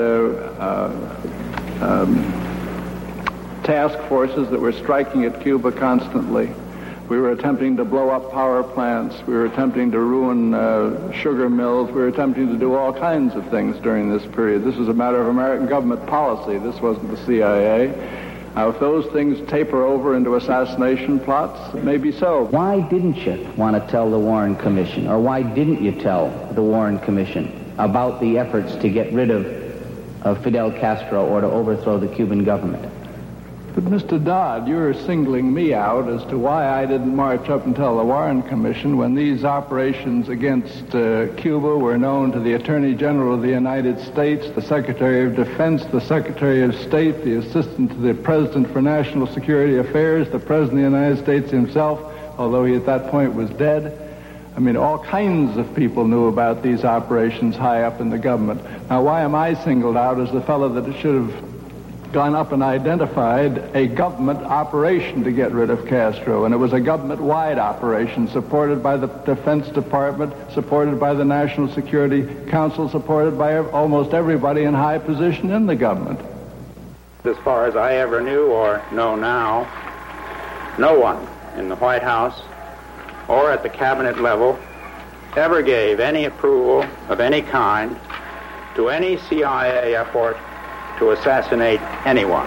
task forces that were striking at Cuba constantly. We were attempting to blow up power plants. We were attempting to ruin sugar mills. We were attempting to do all kinds of things during this period. This was a matter of American government policy. This wasn't the CIA. If those things taper over into assassination plots, maybe so. Why didn't you want to tell the Warren Commission, or why didn't you tell the Warren Commission about the efforts to get rid of Fidel Castro or to overthrow the Cuban government? But Mr. Dodd, you're singling me out as to why I didn't march up and tell the Warren Commission when these operations against Cuba were known to the Attorney General of the United States, the Secretary of Defense, the Secretary of State, the Assistant to the President for National Security Affairs, the President of the United States himself, although he at that point was dead. I mean, all kinds of people knew about these operations high up in the government. Now, why am I singled out as the fellow that should have gone up and identified a government operation to get rid of Castro? And it was a government-wide operation supported by the Defense Department, supported by the National Security Council, supported by almost everybody in high position in the government. As far as I ever knew or know now, no one in the White House or at the cabinet level ever gave any approval of any kind to any CIA effort to assassinate anyone.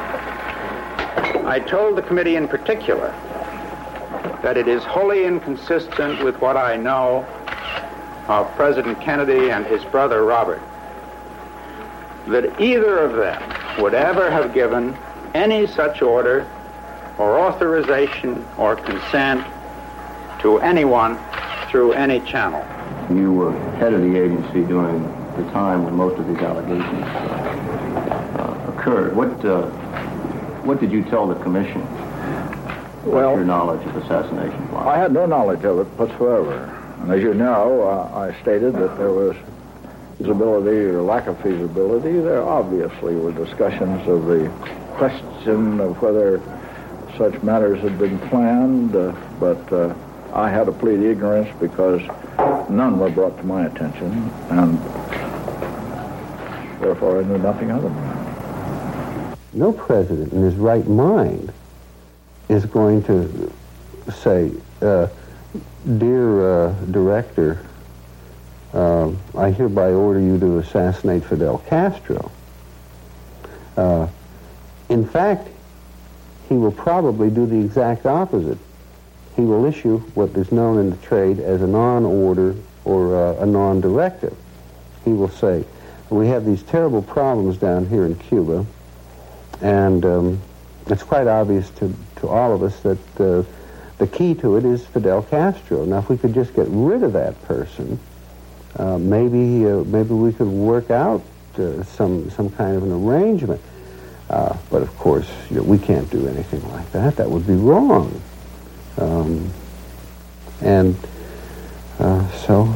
I told the committee in particular that it is wholly inconsistent with what I know of President Kennedy and his brother Robert that either of them would ever have given any such order or authorization or consent to anyone through any channel. You were head of the agency during the time when most of these allegations occurred. What did you tell the commission? What's your knowledge of assassination plots? I had no knowledge of it whatsoever. And as you know, I stated that there was feasibility or lack of feasibility. There obviously were discussions of the question of whether such matters had been planned, but I had to plead ignorance because none were brought to my attention, and therefore I knew nothing of them. No president in his right mind is going to say, dear director, I hereby order you to assassinate Fidel Castro. In fact, he will probably do the exact opposite. He will issue what is known in the trade as an on-order or a non-directive. He will say, we have these terrible problems down here in Cuba, and it's quite obvious to all of us that the key to it is Fidel Castro. Now, if we could just get rid of that person, maybe we could work out some kind of an arrangement. But of course, we can't do anything like that. That would be wrong. So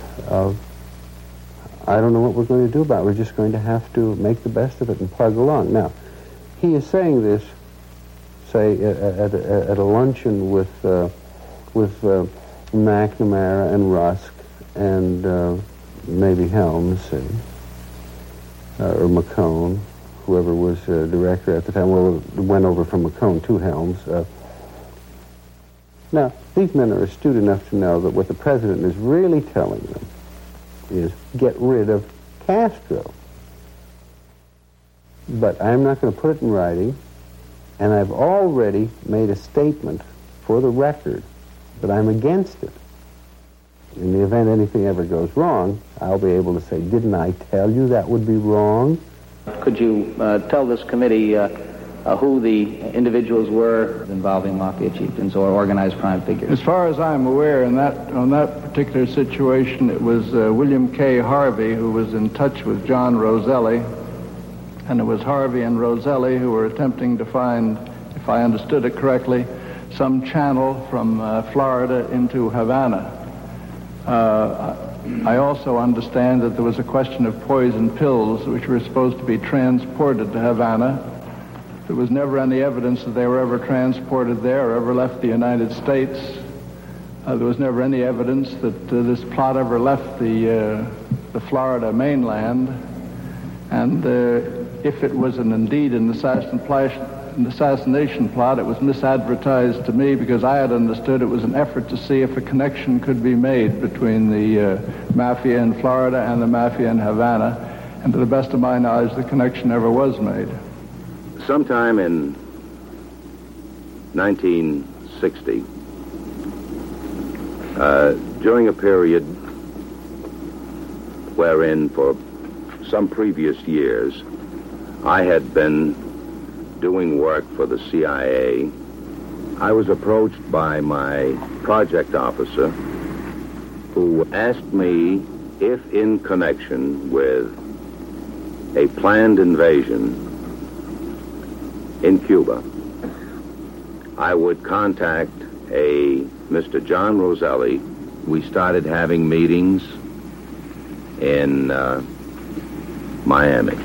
I don't know what we're going to do about it. We're just going to have to make the best of it and plug along. Now, he is saying this, say, at a luncheon with McNamara and Rusk and maybe Helms or McCone, whoever was director at the time. Well, it went over from McCone to Helms. Now, these men are astute enough to know that what the president is really telling them is get rid of Castro. But I'm not going to put it in writing, and I've already made a statement for the record that I'm against it. In the event anything ever goes wrong, I'll be able to say, didn't I tell you that would be wrong? Could you tell this committee who the individuals were involving mafia chieftains or organized crime figures? As far as I'm aware, on that particular situation, it was William K. Harvey who was in touch with John Roselli, and it was Harvey and Roselli who were attempting to find, if I understood it correctly, some channel from Florida into Havana. I also understand that there was a question of poison pills which were supposed to be transported to Havana. There was never any evidence that they were ever transported there or ever left the United States. There was never any evidence that this plot ever left the Florida mainland. And if it was indeed an assassination plot, it was misadvertised to me because I had understood it was an effort to see if a connection could be made between the mafia in Florida and the mafia in Havana. And to the best of my knowledge, the connection never was made. Sometime in 1960, during a period wherein for some previous years I had been doing work for the CIA, I was approached by my project officer who asked me if in connection with a planned invasion in Cuba, I would contact a Mr. John Roselli. We started having meetings in Miami.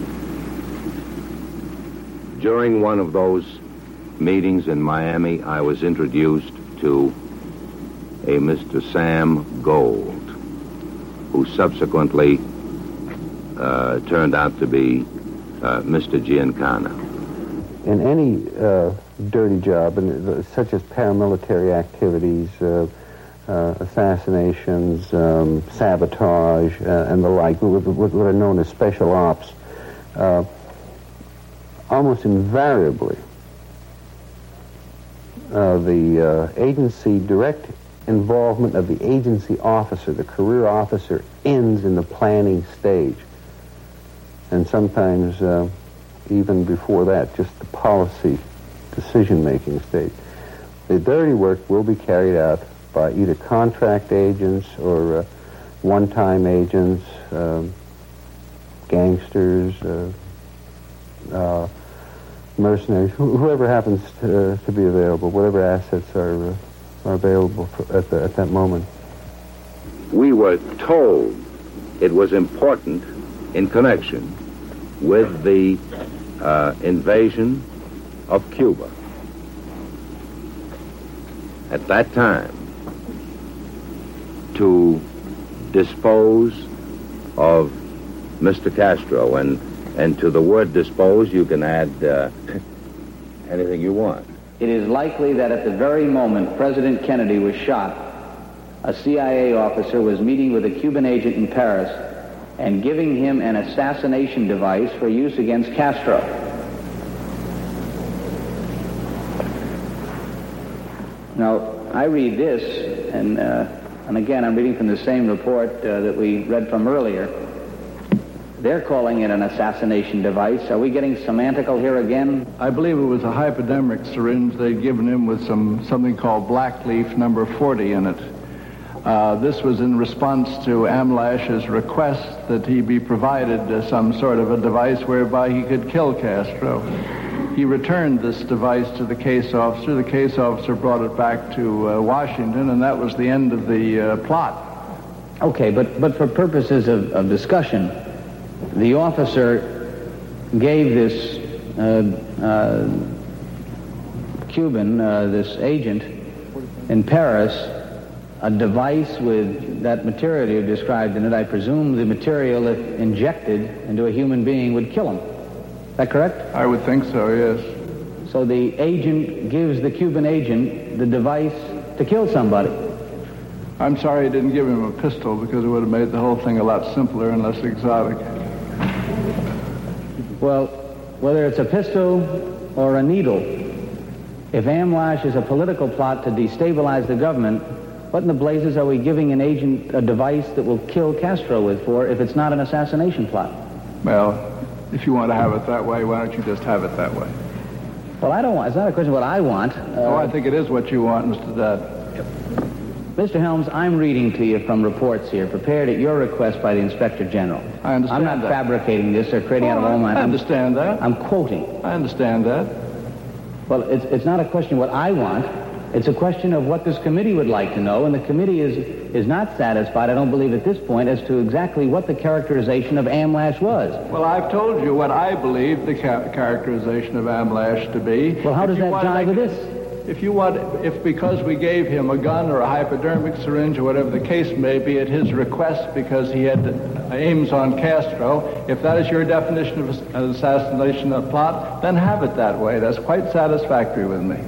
During one of those meetings in Miami, I was introduced to a Mr. Sam Gold, who subsequently turned out to be Mr. Giancana. In any dirty job, such as paramilitary activities, assassinations, sabotage, and the like, what are known as special ops, almost invariably, the agency direct involvement of the agency officer, the career officer, ends in the planning stage. And sometimes even before that, just the policy decision-making stage. The dirty work will be carried out by either contract agents or one-time agents, gangsters, mercenaries, whoever happens to be available, whatever assets are available at that moment. We were told it was important in connection with the invasion of Cuba. At that time, to dispose of Mr. Castro, and to the word dispose you can add anything you want. It is likely that at the very moment President Kennedy was shot, a CIA officer was meeting with a Cuban agent in Paris and giving him an assassination device for use against Castro. Now, I read this, and and again, I'm reading from the same report that we read from earlier, they're calling it an assassination device. Are we getting semantical here again? I believe it was a hypodermic syringe they'd given him with something called black leaf number 40 in it. This was in response to Amlash's request that he be provided some sort of a device whereby he could kill Castro. He returned this device to the case officer. The case officer brought it back to Washington, and that was the end of the plot. Okay, but for purposes of discussion, the officer gave this Cuban, this agent in Paris, a device with that material you described in it. I presume the material, if injected into a human being, would kill him. Is that correct? I would think so, yes. So the agent gives the Cuban agent the device to kill somebody. I'm sorry he didn't give him a pistol, because it would have made the whole thing a lot simpler and less exotic. Well, whether it's a pistol or a needle, if Amlash is a political plot to destabilize the government, what in the blazes are we giving an agent a device that will kill Castro with for if it's not an assassination plot? Well, if you want to have it that way, why don't you just have it that way? Well, I don't want, it's not a question of what I want. I think it is what you want, Mr. Dodd. Mr. Helms, I'm reading to you from reports here, prepared at your request by the Inspector General. I understand I'm not fabricating this or creating out of all my... I understand that. I'm quoting. I understand that. Well, it's not a question of what I want. It's a question of what this committee would like to know, and the committee is not satisfied, I don't believe at this point, as to exactly what the characterization of Amlash was. Well, I've told you what I believe the characterization of Amlash to be. Well, how does that jive with this? If because we gave him a gun or a hypodermic syringe or whatever the case may be at his request because he had aims on Castro, if that is your definition of an assassination plot, then have it that way. That's quite satisfactory with me.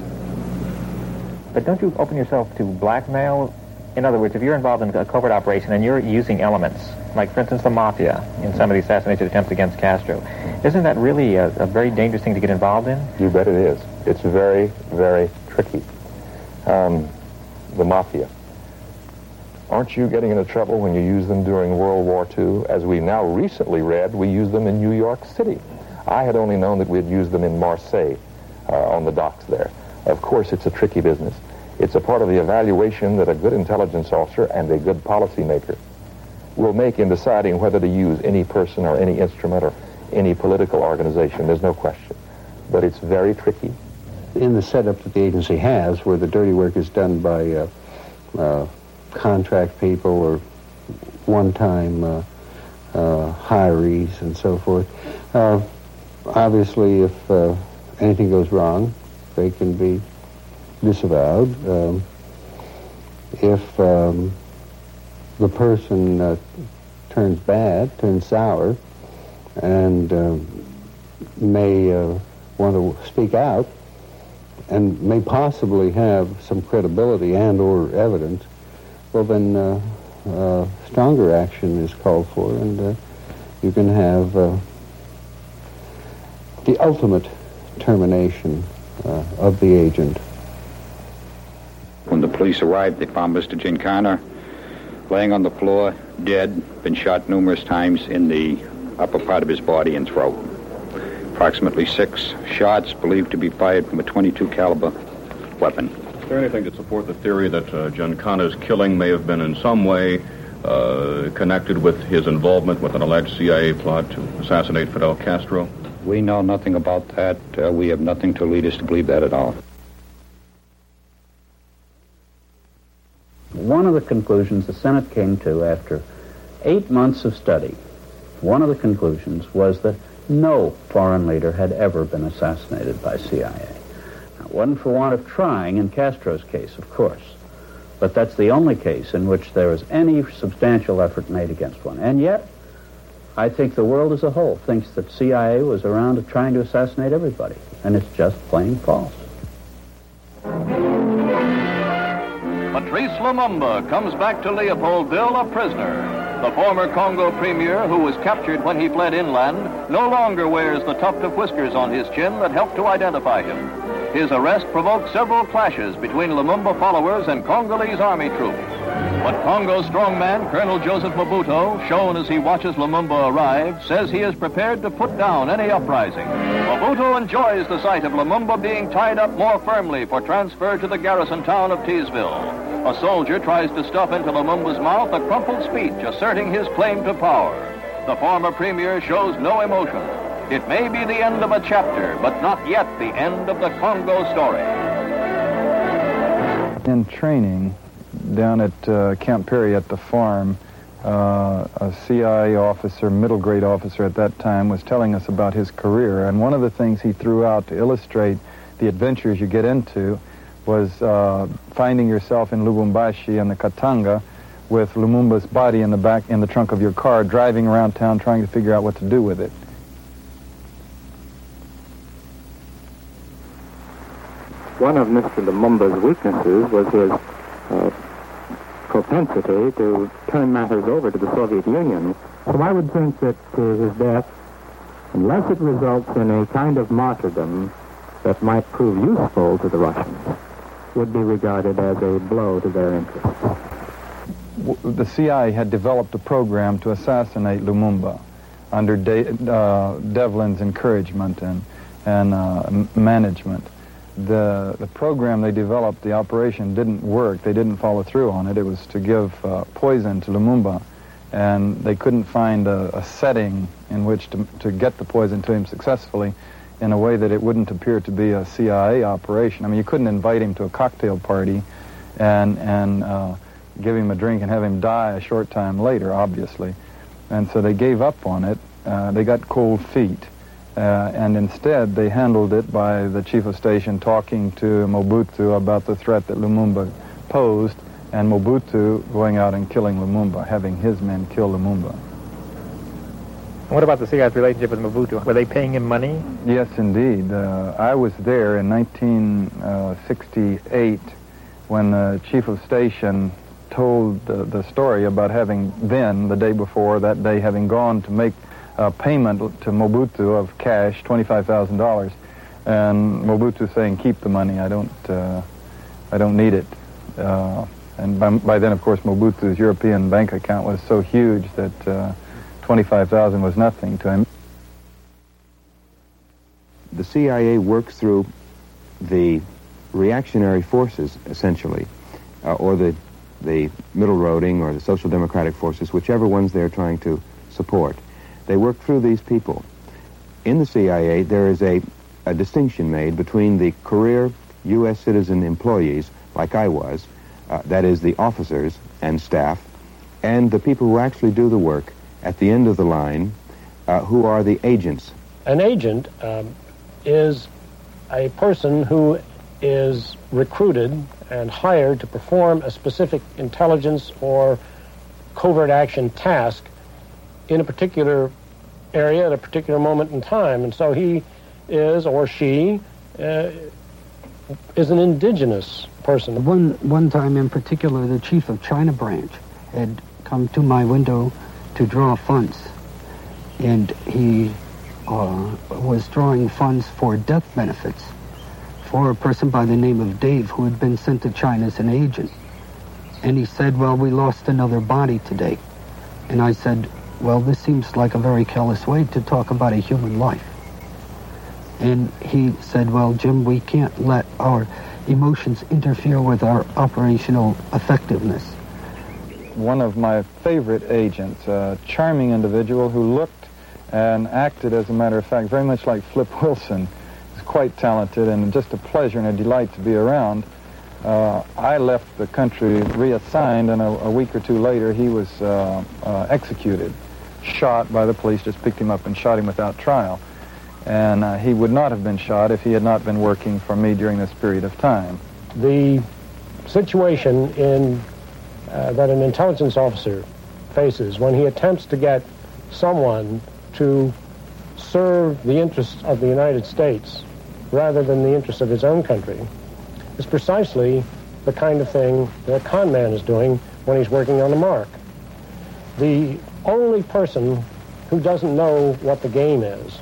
But don't you open yourself to blackmail? In other words, if you're involved in a covert operation and you're using elements, like, for instance, the mafia in some of the assassination attempts against Castro, isn't that really a very dangerous thing to get involved in? You bet it is. It's very, very tricky. The mafia. Aren't you getting into trouble when you use them during World War II? As we now recently read, we use them in New York City. I had only known that we'd used them in Marseille on the docks there. Of course, it's a tricky business. It's a part of the evaluation that a good intelligence officer and a good policymaker will make in deciding whether to use any person or any instrument or any political organization. There's no question. But it's very tricky. In the setup that the agency has, where the dirty work is done by contract people or one-time hirees and so forth, obviously if anything goes wrong, they can be disavowed. If the person turns bad, turns sour, and may want to speak out, and may possibly have some credibility and or evidence, well then stronger action is called for, and you can have the ultimate termination of the agent. When the police arrived, they found Mr. Giancana laying on the floor, dead, been shot numerous times in the upper part of his body and throat. Approximately 6 shots believed to be fired from a .22 caliber weapon. Is there anything to support the theory that Giancana's killing may have been in some way connected with his involvement with an alleged CIA plot to assassinate Fidel Castro? We know nothing about that. We have nothing to lead us to believe that at all. One of the conclusions the Senate came to after 8 months of study, one of the conclusions was that no foreign leader had ever been assassinated by CIA. Now, it wasn't for want of trying in Castro's case, of course, but that's the only case in which there was any substantial effort made against one. And yet, I think the world as a whole thinks that CIA was around trying to assassinate everybody, and it's just plain false. Patrice Lumumba comes back to Leopoldville a prisoner. The former Congo premier, who was captured when he fled inland, no longer wears the tuft of whiskers on his chin that helped to identify him. His arrest provoked several clashes between Lumumba followers and Congolese army troops. But Congo strongman Colonel Joseph Mobutu, shown as he watches Lumumba arrive, says he is prepared to put down any uprising. Mobutu enjoys the sight of Lumumba being tied up more firmly for transfer to the garrison town of Teesville. A soldier tries to stuff into Lumumba's mouth a crumpled speech asserting his claim to power. The former premier shows no emotion. It may be the end of a chapter, but not yet the end of the Congo story. In training down at Camp Perry at the farm, a CIA officer, middle grade officer at that time, was telling us about his career. And one of the things he threw out to illustrate the adventures you get into was finding yourself in Lubumbashi and the Katanga with Lumumba's body in the trunk of your car, driving around town trying to figure out what to do with it. One of Mr. Lumumba's weaknesses was his propensity to turn matters over to the Soviet Union. So I would think that his death, unless it results in a kind of martyrdom that might prove useful to the Russians, would be regarded as a blow to their interests. The CIA had developed a program to assassinate Lumumba under Devlin's encouragement and management. The program they developed, the operation, didn't work. They didn't follow through on it. It was to give poison to Lumumba, and they couldn't find a setting in which to get the poison to him successfully in a way that it wouldn't appear to be a CIA operation. I mean, you couldn't invite him to a cocktail party and give him a drink and have him die a short time later, obviously. And so they gave up on it. They got cold feet. And instead, they handled it by the chief of station talking to Mobutu about the threat that Lumumba posed, and Mobutu going out and killing Lumumba, having his men kill Lumumba. What about the CIA's relationship with Mobutu? Were they paying him money? Yes, indeed. I was there in 1968 when the chief of station told the story about having then, the day before, that day, having gone to make payment to Mobutu of cash, $25,000, and Mobutu saying, "Keep the money. I don't need it." And by then, of course, Mobutu's European bank account was so huge that $25,000 was nothing to him. The CIA works through the reactionary forces, essentially, or the middle roading or the social democratic forces, whichever ones they're trying to support. They work through these people. In the CIA, there is a distinction made between the career U.S. citizen employees, like I was, that is the officers and staff, and the people who actually do the work at the end of the line, who are the agents. An agent is a person who is recruited and hired to perform a specific intelligence or covert action task in a particular area at a particular moment in time. And so he is, or she, is an indigenous person. One time in particular, the chief of China branch had come to my window to draw funds. And he was drawing funds for death benefits for a person by the name of Dave who had been sent to China as an agent. And he said, "Well, we lost another body today." And I said, "Well, this seems like a very careless way to talk about a human life." And he said, "Well, Jim, we can't let our emotions interfere with our operational effectiveness." One of my favorite agents, a charming individual who looked and acted, as a matter of fact, very much like Flip Wilson. He's quite talented and just a pleasure and a delight to be around. I left the country reassigned, and a week or two later he was executed, shot by the police, just picked him up and shot him without trial. And he would not have been shot if he had not been working for me during this period of time. The situation that an intelligence officer faces when he attempts to get someone to serve the interests of the United States rather than the interests of his own country is precisely the kind of thing that a con man is doing when he's working on a mark. The only person who doesn't know what the game is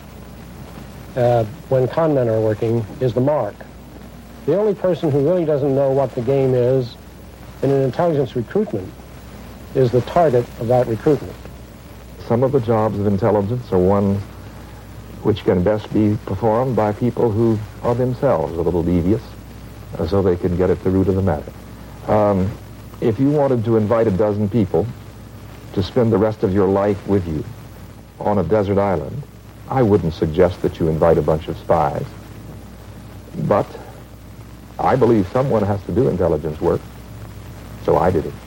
when con men are working is the mark. The only person who really doesn't know what the game is in an intelligence recruitment is the target of that recruitment. Some of the jobs of intelligence are ones which can best be performed by people who are themselves a little devious, so they can get at the root of the matter. If you wanted to invite a dozen people to spend the rest of your life with you on a desert island, I wouldn't suggest that you invite a bunch of spies. But I believe someone has to do intelligence work, so I did it.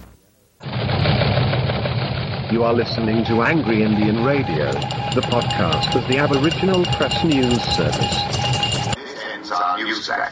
You are listening to Angry Indian Radio, the podcast of the Aboriginal Press News Service. This ends our news flash.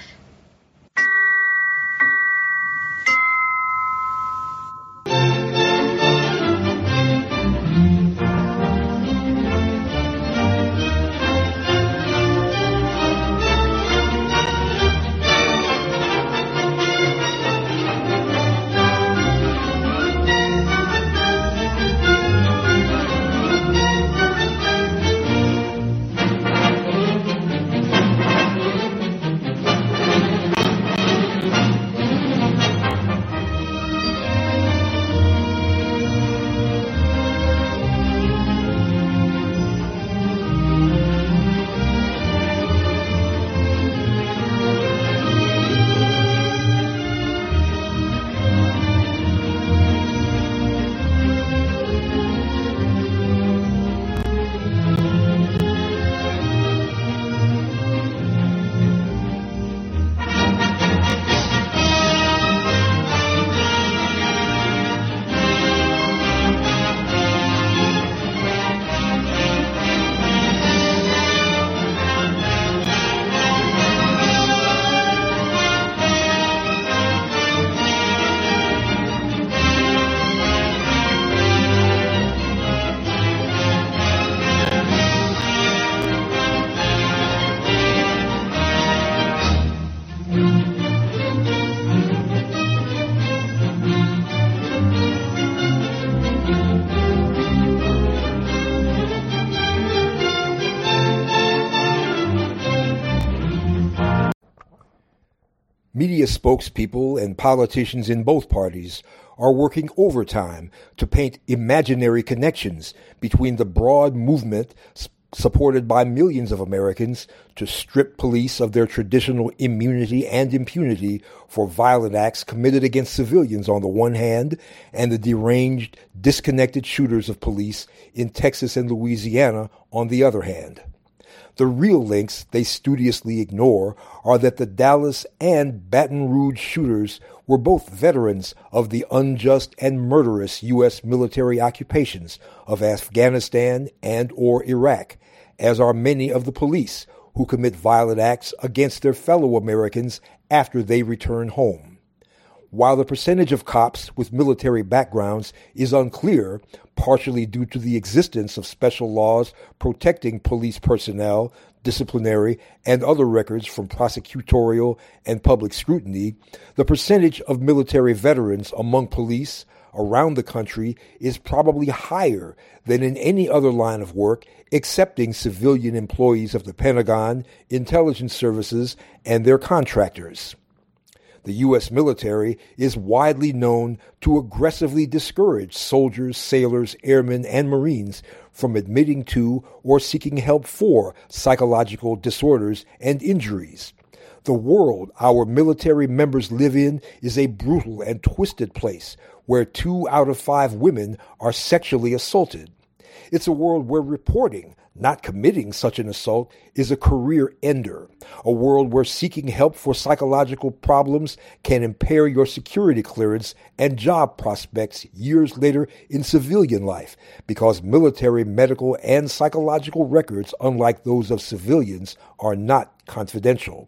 Media spokespeople and politicians in both parties are working overtime to paint imaginary connections between the broad movement supported by millions of Americans to strip police of their traditional immunity and impunity for violent acts committed against civilians on the one hand, and the deranged, disconnected shooters of police in Texas and Louisiana on the other hand. The real links they studiously ignore are that the Dallas and Baton Rouge shooters were both veterans of the unjust and murderous U.S. military occupations of Afghanistan and or Iraq, as are many of the police who commit violent acts against their fellow Americans after they return home. While the percentage of cops with military backgrounds is unclear, partially due to the existence of special laws protecting police personnel, disciplinary, and other records from prosecutorial and public scrutiny, the percentage of military veterans among police around the country is probably higher than in any other line of work, excepting civilian employees of the Pentagon, intelligence services, and their contractors. The U.S. military is widely known to aggressively discourage soldiers, sailors, airmen, and Marines from admitting to or seeking help for psychological disorders and injuries. The world our military members live in is a brutal and twisted place where 2 out of 5 women are sexually assaulted. It's a world where reporting, not committing such an assault, is a career ender, a world where seeking help for psychological problems can impair your security clearance and job prospects years later in civilian life, because military, medical, and psychological records, unlike those of civilians, are not confidential.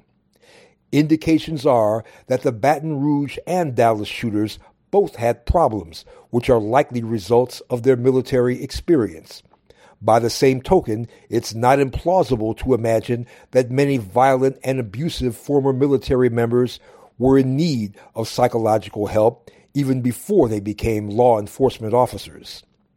Indications are that the Baton Rouge and Dallas shooters both had problems, which are likely results of their military experience. By the same token, it's not implausible to imagine that many violent and abusive former military members were in need of psychological help even before they became law enforcement officers.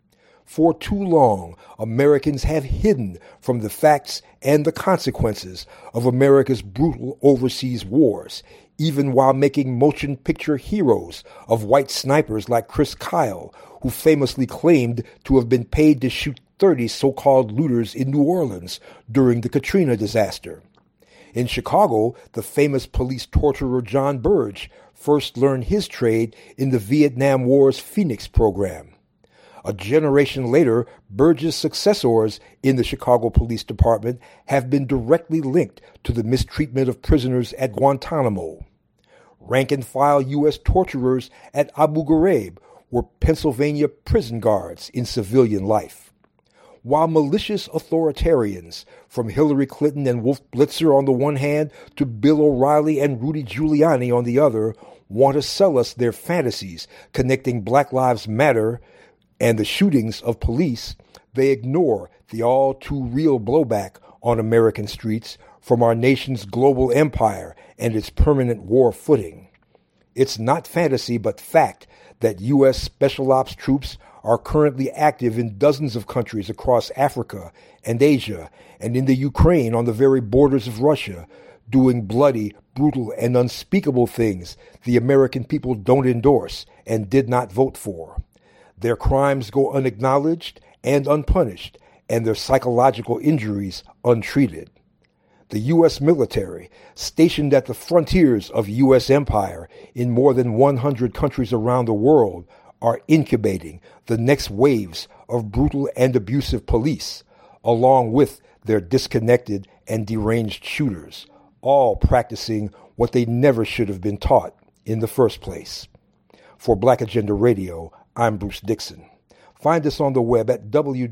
For too long, Americans have hidden from the facts and the consequences of America's brutal overseas wars, even while making motion picture heroes of white snipers like Chris Kyle, who famously claimed to have been paid to shoot 30 so-called looters in New Orleans during the Katrina disaster. In Chicago, the famous police torturer John Burge first learned his trade in the Vietnam War's Phoenix program. A generation later, Burge's successors in the Chicago Police Department have been directly linked to the mistreatment of prisoners at Guantanamo. Rank-and-file U.S. torturers at Abu Ghraib were Pennsylvania prison guards in civilian life. While malicious authoritarians, from Hillary Clinton and Wolf Blitzer on the one hand to Bill O'Reilly and Rudy Giuliani on the other, want to sell us their fantasies connecting Black Lives Matter and the shootings of police, they ignore the all-too-real blowback on American streets from our nation's global empire and its permanent war footing. It's not fantasy but fact that U.S. Special Ops troops are currently active in dozens of countries across Africa and Asia and in the Ukraine on the very borders of Russia, doing bloody, brutal, and unspeakable things the American people don't endorse and did not vote for. Their crimes go unacknowledged and unpunished, and their psychological injuries untreated. The U.S. military, stationed at the frontiers of U.S. empire in more than 100 countries around the world, are incubating the next waves of brutal and abusive police, along with their disconnected and deranged shooters, all practicing what they never should have been taught in the first place. For Black Agenda Radio, I'm Bruce Dixon. Find us on the web at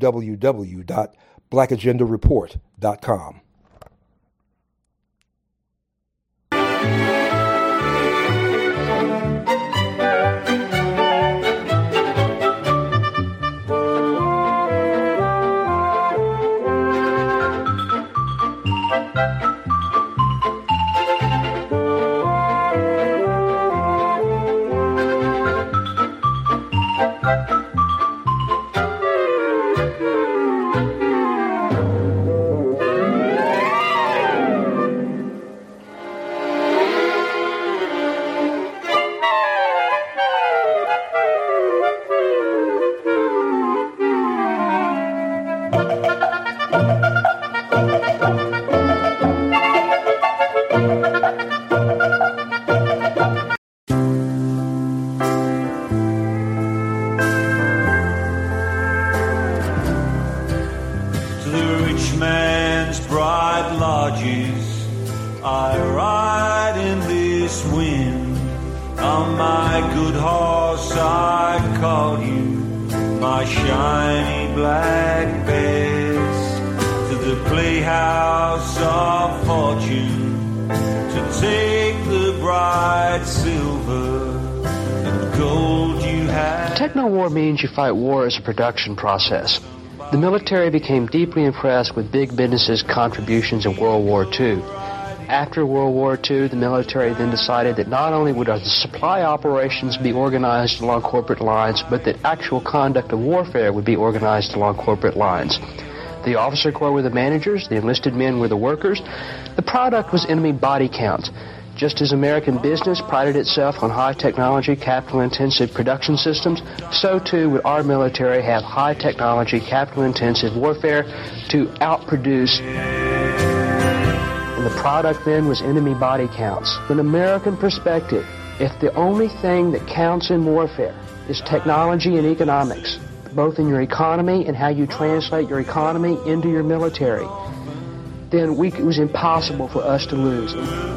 www.blackagendareport.com. Techno-war means you fight war as a production process. The military became deeply impressed with big business's contributions in World War II. After World War II, the military then decided that not only would the supply operations be organized along corporate lines, but that actual conduct of warfare would be organized along corporate lines. The officer corps were the managers, the enlisted men were the workers. The product was enemy body count. Just as American business prided itself on high technology, capital-intensive production systems, so too would our military have high technology, capital-intensive warfare to outproduce. And the product then was enemy body counts. From an American perspective, if the only thing that counts in warfare is technology and economics, both in your economy and how you translate your economy into your military, then it was impossible for us to lose.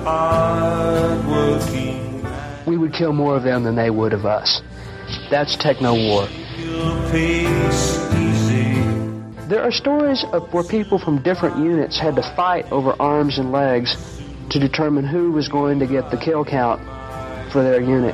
We would kill more of them than they would of us. That's techno-war. There are stories of where people from different units had to fight over arms and legs to determine who was going to get the kill count for their unit.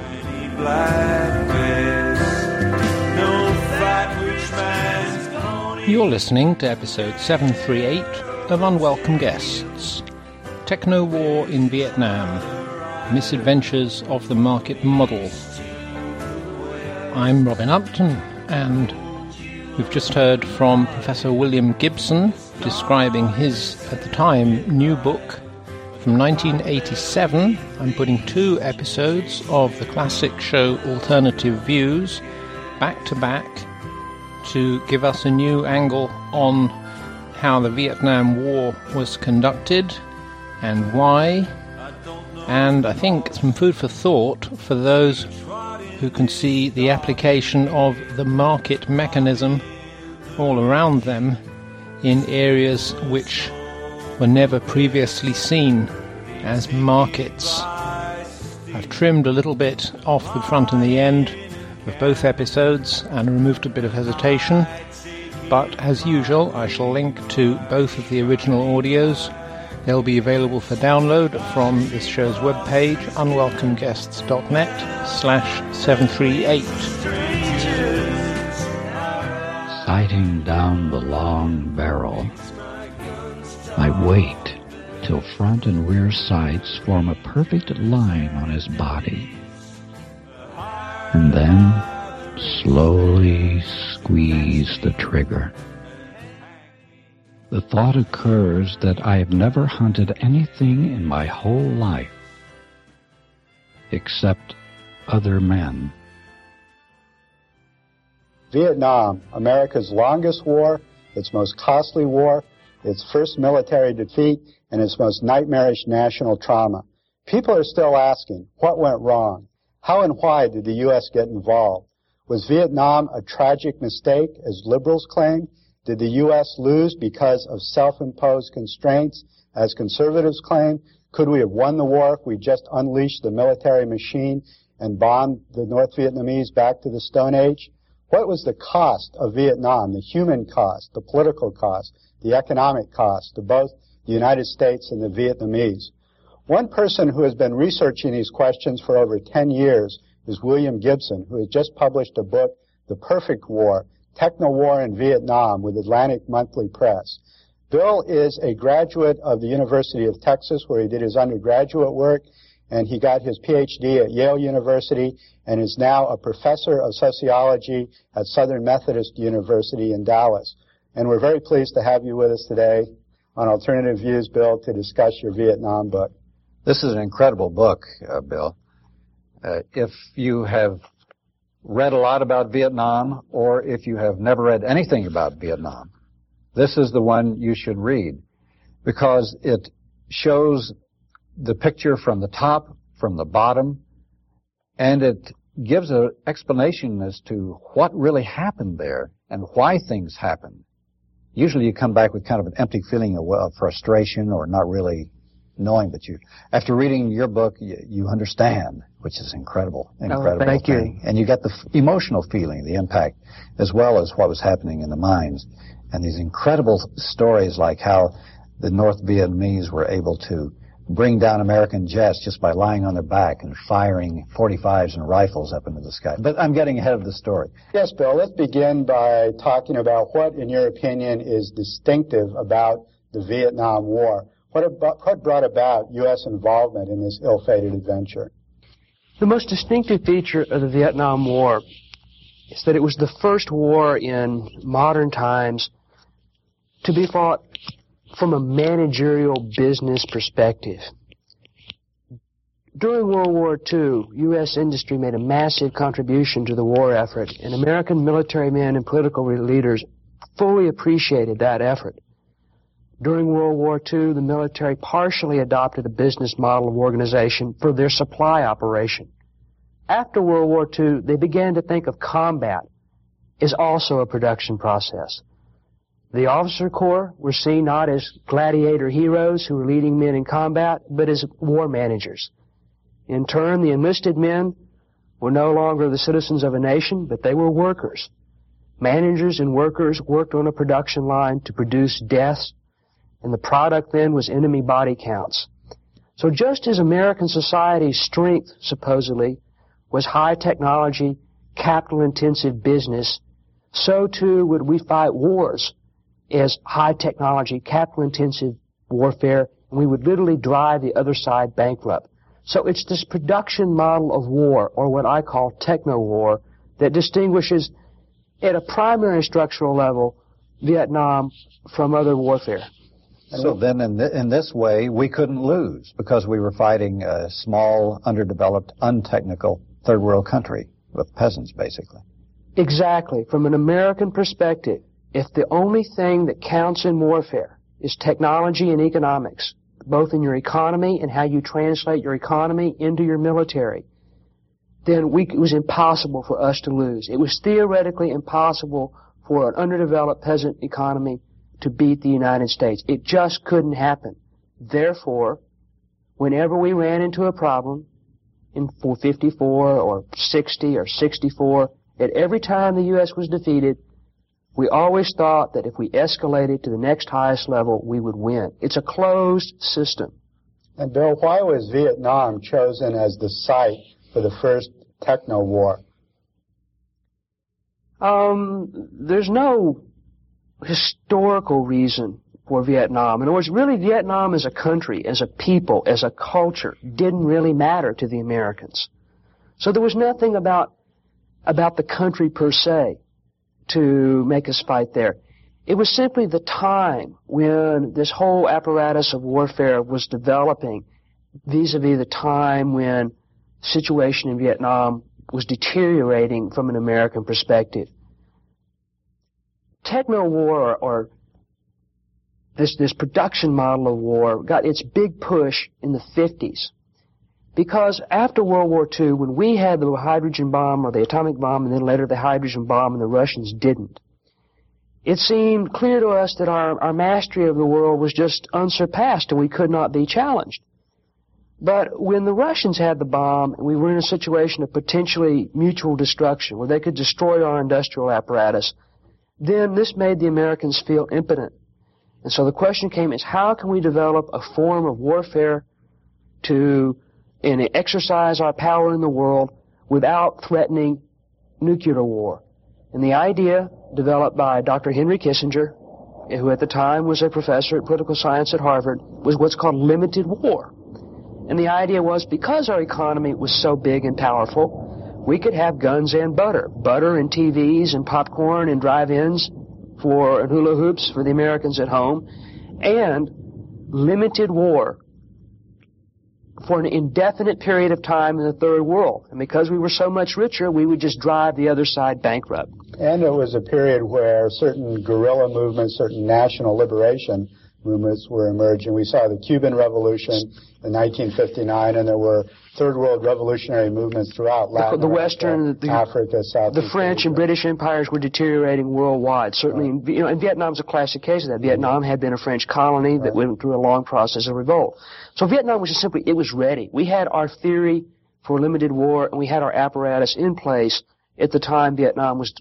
You're listening to episode 738 of Unwelcome Guests, Techno-War in Vietnam, Misadventures of the Market Model. I'm Robin Upton, and We've just heard from Professor William Gibson describing his, at the time, new book from 1987. I'm putting 2 episodes of the classic show Alternative Views back to back to give us a new angle on how the Vietnam War was conducted and why, and I think some food for thought for those who can see the application of the market mechanism all around them in areas which were never previously seen as markets. I've trimmed a little bit off the front and the end of both episodes and removed a bit of hesitation, but as usual I shall link to both of the original audios. They'll be available for download from this show's webpage, unwelcomeguests.net/738. Sighting down the long barrel, I wait till front and rear sights form a perfect line on his body, and then slowly squeeze the trigger. The thought occurs that I have never hunted anything in my whole life except other men. Vietnam, America's longest war, its most costly war, its first military defeat, and its most nightmarish national trauma. People are still asking, what went wrong? How and why did the U.S. get involved? Was Vietnam a tragic mistake, as liberals claim? Did the U.S. lose because of self-imposed constraints, as conservatives claim? Could we have won the war if we just unleashed the military machine and bombed the North Vietnamese back to the Stone Age? What was the cost of Vietnam, the human cost, the political cost, the economic cost to both the United States and the Vietnamese? One person who has been researching these questions for over 10 years is William Gibson, who has just published a book, The Perfect War, Techno-War in Vietnam, with Atlantic Monthly Press. Bill is a graduate of the University of Texas, where he did his undergraduate work, and he got his PhD at Yale University and is now a professor of sociology at Southern Methodist University in Dallas. And we're very pleased to have you with us today on Alternative Views, Bill, to discuss your Vietnam book. This is an incredible book, Bill. If you have read a lot about Vietnam, or if you have never read anything about Vietnam, this is the one you should read, because it shows the picture from the top, from the bottom, and it gives an explanation as to what really happened there and why things happened. Usually you come back with kind of an empty feeling of frustration or not really knowing, but after reading your book, you understand, which is incredible Thank thing. You. And you get the emotional feeling, the impact, as well as what was happening in the mines. And these incredible stories like how the North Vietnamese were able to bring down American jets just by lying on their back and firing 45s and rifles up into the sky. But I'm getting ahead of the story. Yes, Bill, let's begin by talking about what, in your opinion, is distinctive about the Vietnam War. What brought about U.S. involvement in this ill-fated adventure? The most distinctive feature of the Vietnam War is that it was the first war in modern times to be fought from a managerial business perspective. During World War II, U.S. industry made a massive contribution to the war effort, and American military men and political leaders fully appreciated that effort. During World War II, the military partially adopted a business model of organization for their supply operation. After World War II, they began to think of combat as also a production process. The officer corps were seen not as gladiator heroes who were leading men in combat, but as war managers. In turn, the enlisted men were no longer the citizens of a nation, but they were workers. Managers and workers worked on a production line to produce deaths, and the product then was enemy body counts. So just as American society's strength, supposedly, was high technology, capital-intensive business, so too would we fight wars as high technology, capital-intensive warfare, and we would literally drive the other side bankrupt. So it's this production model of war, or what I call techno-war, that distinguishes at a primary structural level, Vietnam from other warfare. So then in this way, we couldn't lose because we were fighting a small, underdeveloped, untechnical third world country with peasants, basically. Exactly. From an American perspective, if the only thing that counts in warfare is technology and economics, both in your economy and how you translate your economy into your military, then it was impossible for us to lose. It was theoretically impossible for an underdeveloped peasant economy to beat the United States. It just couldn't happen. Therefore, whenever we ran into a problem in 54 or 60 or 64, at every time the U.S. was defeated, we always thought that if we escalated to the next highest level, we would win. It's a closed system. And Bill, why was Vietnam chosen as the site for the first techno-war? There's no historical reason for Vietnam. In other words, really Vietnam as a country, as a people, as a culture, didn't really matter to the Americans. So there was nothing about the country per se to make us fight there. It was simply the time when this whole apparatus of warfare was developing vis-a-vis the time when the situation in Vietnam was deteriorating from an American perspective. Techno-war or this production model of war got its big push in the 50s. Because after World War II, when we had the hydrogen bomb or the atomic bomb and then later the hydrogen bomb and the Russians didn't, it seemed clear to us that our mastery of the world was just unsurpassed and we could not be challenged. But when the Russians had the bomb and we were in a situation of potentially mutual destruction where they could destroy our industrial apparatus, then this made the Americans feel impotent. And so the question came is how can we develop a form of warfare to exercise our power in the world without threatening nuclear war? And the idea developed by Dr. Henry Kissinger, who at the time was a professor at political science at Harvard, was what's called limited war. And the idea was because our economy was so big and powerful, we could have guns and butter and TVs and popcorn and drive-ins and hula hoops for the Americans at home, and limited war for an indefinite period of time in the third world. And because we were so much richer, we would just drive the other side bankrupt. And it was a period where certain guerrilla movements, certain national liberation movements were emerging. We saw the Cuban Revolution in 1959, and there were third world revolutionary movements throughout Latin America, Africa, South the French Asia. and British empires were deteriorating worldwide. Certainly, and Vietnam's a classic case of that. Vietnam had been a French colony that went through a long process of revolt. So Vietnam was just simply, it was ready. We had our theory for limited war, and we had our apparatus in place at the time Vietnam was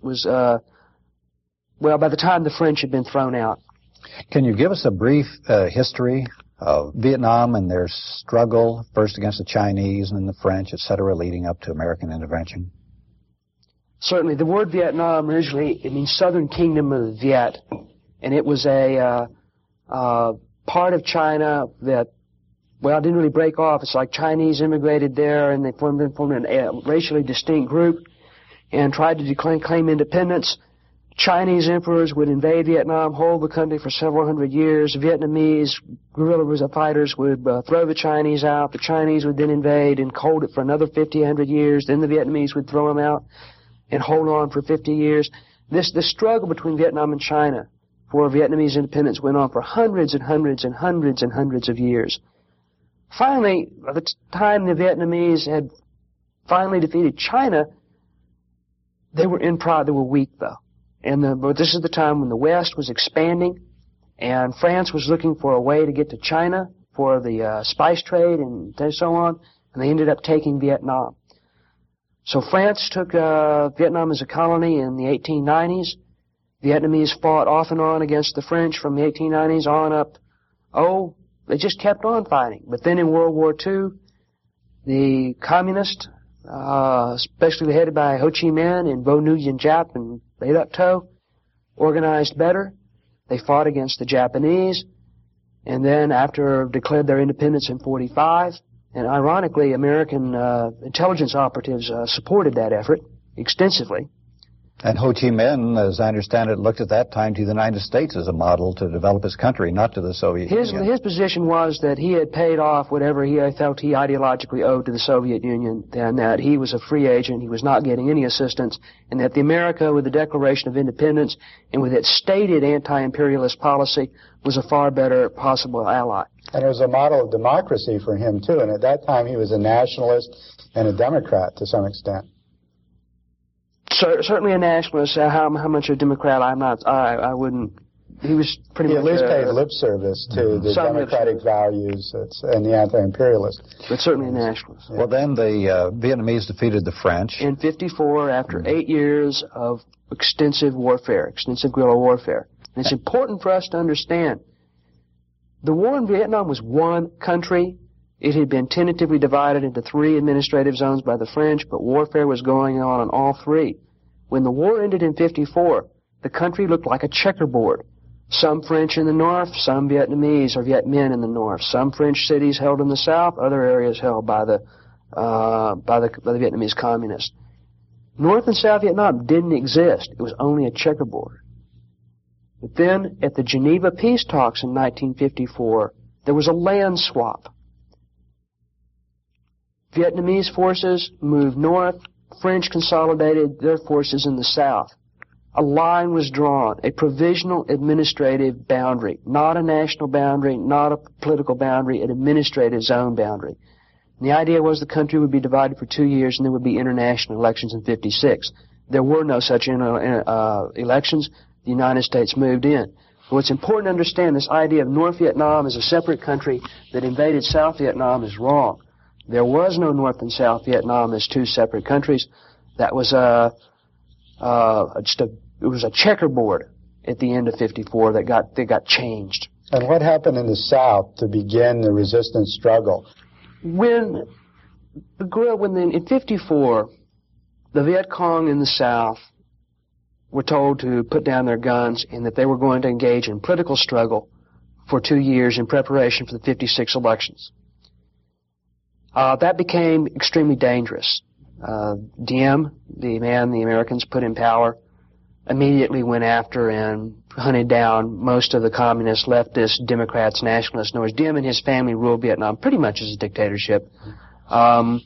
by the time the French had been thrown out. Can you give us a brief history of Vietnam and their struggle, first against the Chinese and then the French, etc., leading up to American intervention? Certainly. The word Vietnam originally, it means Southern Kingdom of the Viet, and it was a part of China that, didn't really break off. It's like Chinese immigrated there, and they formed a racially distinct group and tried to claim independence. Chinese emperors would invade Vietnam, hold the country for several hundred years. Vietnamese guerrilla fighters would throw the Chinese out. The Chinese would then invade and hold it for another 100 years. Then the Vietnamese would throw them out and hold on for 50 years. This struggle between Vietnam and China for Vietnamese independence went on for hundreds and hundreds and hundreds and hundreds of years. Finally, by the time the Vietnamese had finally defeated China, they were weak though. But this is the time when the West was expanding, and France was looking for a way to get to China for the spice trade and so on, and they ended up taking Vietnam. So France took Vietnam as a colony in the 1890s. Vietnamese fought off and on against the French from the 1890s on up. They just kept on fighting. But then in World War II, the communists, especially headed by Ho Chi Minh and Vo Nguyen Giap and Lê Đức Thọ, organized better. They fought against the Japanese, and then after declared their independence in 1945, and ironically, American intelligence operatives supported that effort extensively. And Ho Chi Minh, as I understand it, looked at that time to the United States as a model to develop his country, not to the Soviet Union. His position was that he had paid off whatever he felt he ideologically owed to the Soviet Union, and that he was a free agent, he was not getting any assistance, and that the America, with the Declaration of Independence and with its stated anti-imperialist policy, was a far better possible ally. And it was a model of democracy for him, too, and at that time he was a nationalist and a Democrat to some extent. Certainly a nationalist. How much a Democrat? I wouldn't. He was pretty much. He at least paid lip service to the democratic values and the anti-imperialist. But certainly a nationalist. Yeah. Well, then the Vietnamese defeated the French. In 1954, after 8 years of extensive warfare, extensive guerrilla warfare. And it's important for us to understand, the war in Vietnam was one country. It had been tentatively divided into 3 administrative zones by the French, but warfare was going on in all 3. When the war ended in 1954, the country looked like a checkerboard. Some French in the north, some Vietnamese or Viet Minh in the north. Some French cities held in the south, other areas held by the Vietnamese communists. North and South Vietnam didn't exist. It was only a checkerboard. But then, at the Geneva peace talks in 1954, there was a land swap. Vietnamese forces moved north, French consolidated their forces in the south. A line was drawn, a provisional administrative boundary, not a national boundary, not a political boundary, an administrative zone boundary. And the idea was the country would be divided for 2 years and there would be international elections in 1956. There were no such elections. The United States moved in. But what's important to understand, this idea of North Vietnam as a separate country that invaded South Vietnam is wrong. There was no North and South Vietnam as 2 separate countries. That was it was a checkerboard at the end of 1954 that got changed. And what happened in the South to begin the resistance struggle? In 1954, the Viet Cong in the South were told to put down their guns and that they were going to engage in political struggle for 2 years in preparation for the 1956 elections. That became extremely dangerous. Diem, the man the Americans put in power, immediately went after and hunted down most of the communist, leftist, Democrats, nationalists. In other words, Diem and his family ruled Vietnam pretty much as a dictatorship. And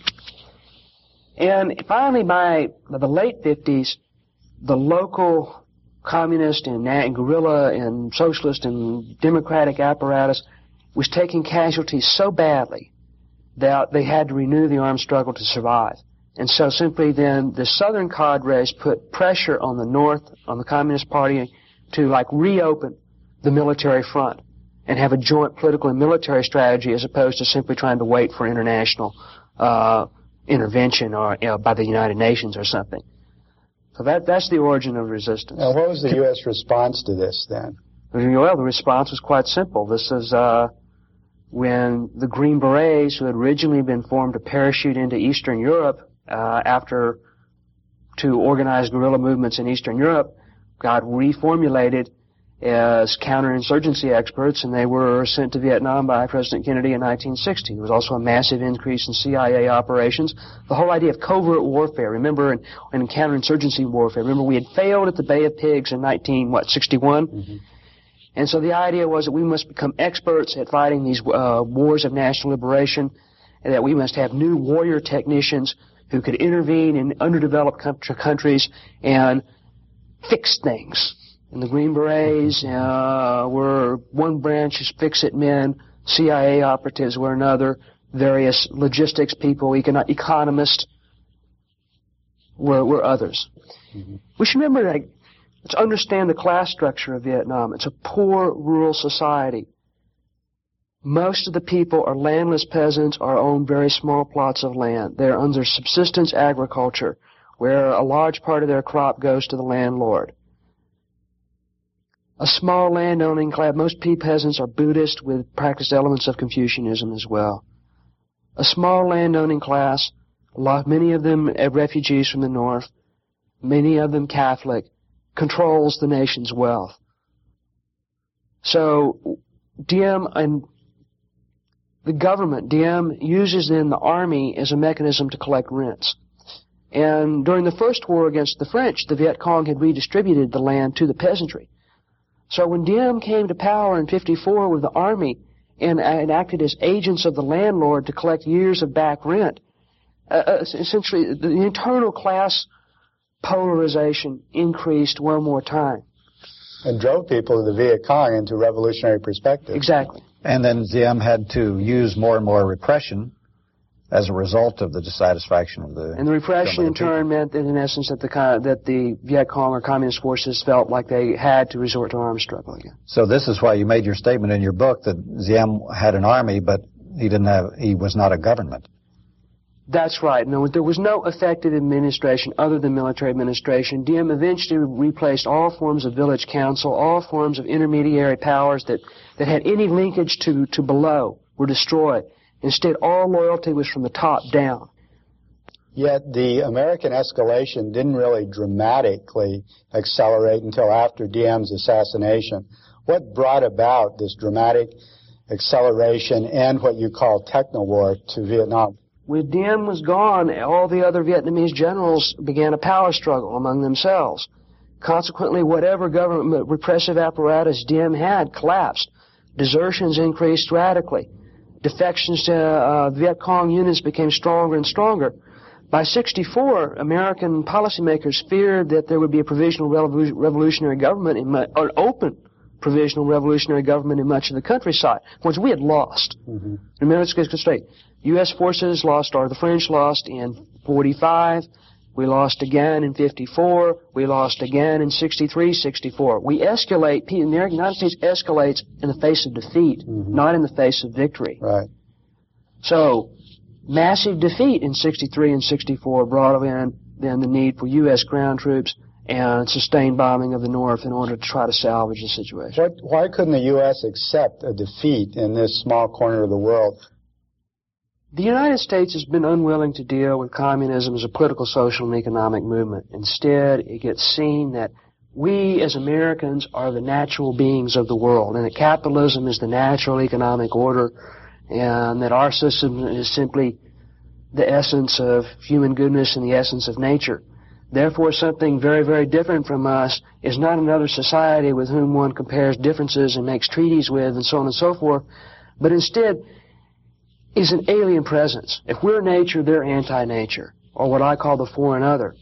finally, by the late 50s, the local communist and guerrilla and socialist and democratic apparatus was taking casualties so badly that they had to renew the armed struggle to survive. And so simply then the southern cadres put pressure on the North, on the Communist Party, to reopen the military front and have a joint political and military strategy as opposed to simply trying to wait for international intervention or by the United Nations or something. So that's the origin of resistance. Now, what was the U.S. response to this then? Well, the response was quite simple. This is when the Green Berets, who had originally been formed to parachute into Eastern Europe to organize guerrilla movements in Eastern Europe, got reformulated as counterinsurgency experts, and they were sent to Vietnam by President Kennedy in 1960. There was also a massive increase in CIA operations. The whole idea of covert warfare, remember, and counterinsurgency warfare, remember we had failed at the Bay of Pigs in 1961? Mm-hmm. And so the idea was that we must become experts at fighting these wars of national liberation, and that we must have new warrior technicians who could intervene in underdeveloped countries and fix things. And the Green Berets were one branch as fix-it men, CIA operatives were another, various logistics people, economists were others. Mm-hmm. We should remember that. Let's understand the class structure of Vietnam. It's a poor rural society. Most of the people are landless peasants or own very small plots of land. They're under subsistence agriculture, where a large part of their crop goes to the landlord. A small landowning class, most peasants are Buddhist with practiced elements of Confucianism as well. A small landowning class, many of them refugees from the north, many of them Catholic, controls the nation's wealth. So Diem and the government, Diem uses then the army as a mechanism to collect rents. And during the first war against the French, the Viet Cong had redistributed the land to the peasantry. So when Diem came to power in 54 with the army and acted as agents of the landlord to collect years of back rent, essentially the internal class polarization increased one more time. And drove people of the Viet Cong into revolutionary perspective. Exactly. And then Diem had to use more and more repression as a result of the dissatisfaction of the... And the repression in turn meant that, in essence, that the Viet Cong or communist forces felt like they had to resort to armed struggle again. So this is why you made your statement in your book that Diem had an army, but he was not a government. That's right. No, there was no effective administration other than military administration. Diem eventually replaced all forms of village council, all forms of intermediary powers that had any linkage to below were destroyed. Instead, all loyalty was from the top down. Yet the American escalation didn't really dramatically accelerate until after Diem's assassination. What brought about this dramatic acceleration and what you call techno-war to Vietnam? When Diem was gone, all the other Vietnamese generals began a power struggle among themselves. Consequently, whatever government repressive apparatus Diem had collapsed. Desertions increased radically. Defections to Viet Cong units became stronger and stronger. By 64, American policymakers feared that there would be a provisional revolutionary government, or an open provisional revolutionary government in much of the countryside, which we had lost. Mm-hmm. Remember, let's get straight. U.S. forces lost, or the French lost in 45. We lost again in 54. We lost again in 63, 64. We escalate. The United States escalates in the face of defeat, not in the face of victory. Right. So, massive defeat in 63 and 64 brought in then the need for U.S. ground troops and sustained bombing of the North in order to try to salvage the situation. Why couldn't the U.S. accept a defeat in this small corner of the world? The United States has been unwilling to deal with communism as a political, social, and economic movement. Instead, it gets seen that we as Americans are the natural beings of the world, and that capitalism is the natural economic order, and that our system is simply the essence of human goodness and the essence of nature. Therefore, something very, very different from us is not another society with whom one compares differences and makes treaties with and so on and so forth, but instead is an alien presence. If we're nature, they're anti-nature, or what I call the foreign other.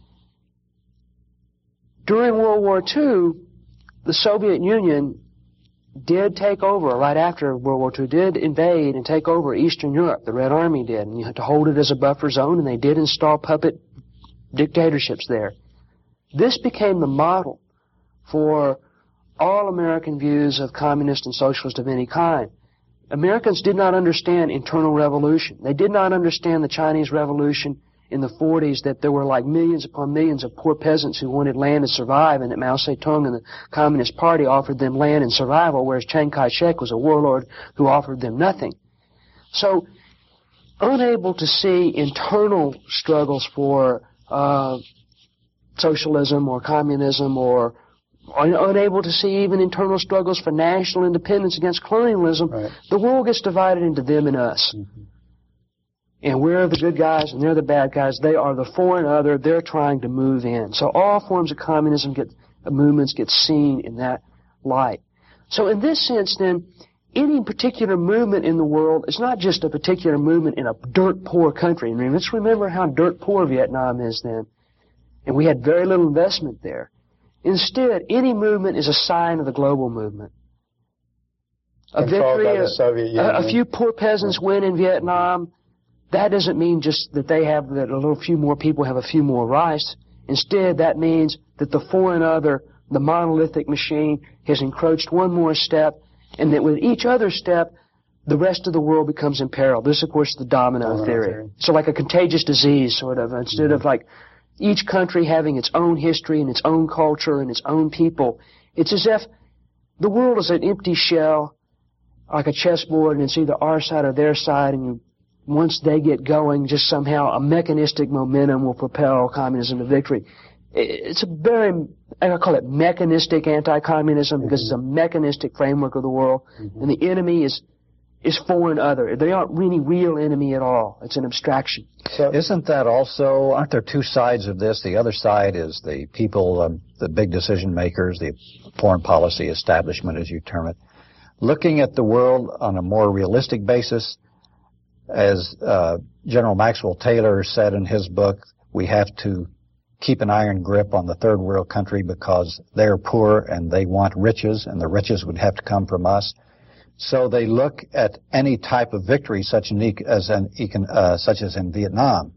During World War II, the Soviet Union did take over, right after World War II, did invade and take over Eastern Europe. The Red Army did, and you had to hold it as a buffer zone, and they did install puppet dictatorships there. This became the model for all American views of communist and socialist of any kind. Americans did not understand internal revolution. They did not understand the Chinese Revolution in the 40s, that there were like millions upon millions of poor peasants who wanted land to survive, and that Mao Zedong and the Communist Party offered them land and survival, whereas Chiang Kai-shek was a warlord who offered them nothing. So, unable to see internal struggles for socialism or communism, or unable to see even internal struggles for national independence against colonialism, right, the world gets divided into them and us. Mm-hmm. And we're the good guys and they're the bad guys. They are the foreign other. They're trying to move in. So all forms of communism movements get seen in that light. So in this sense, then, any particular movement in the world is not just a particular movement in a dirt-poor country. I mean, let's remember how dirt-poor Vietnam is then. And we had very little investment there. Instead, any movement is a sign of the global movement. A victory, a few poor peasants win in Vietnam. That doesn't mean just that that a little few more people have a few more rights. Instead, that means that the foreign other, the monolithic machine, has encroached one more step, and that with each other step, the rest of the world becomes in peril. This, of course, is the domino theory. So like a contagious disease, sort of, instead of like each country having its own history and its own culture and its own people. It's as if the world is an empty shell, like a chessboard, and it's either our side or their side, and once they get going, just somehow a mechanistic momentum will propel communism to victory. It's a very, I call it mechanistic anti-communism, because it's a mechanistic framework of the world, and the enemy is is foreign other. They aren't really real enemy at all. It's an abstraction. So isn't that also, aren't there two sides of this? The other side is the people, the big decision makers, the foreign policy establishment, as you term it, looking at the world on a more realistic basis. As General Maxwell Taylor said in his book, we have to keep an iron grip on the third world country because they're poor and they want riches, and the riches would have to come from us. So they look at any type of victory, such as in Vietnam,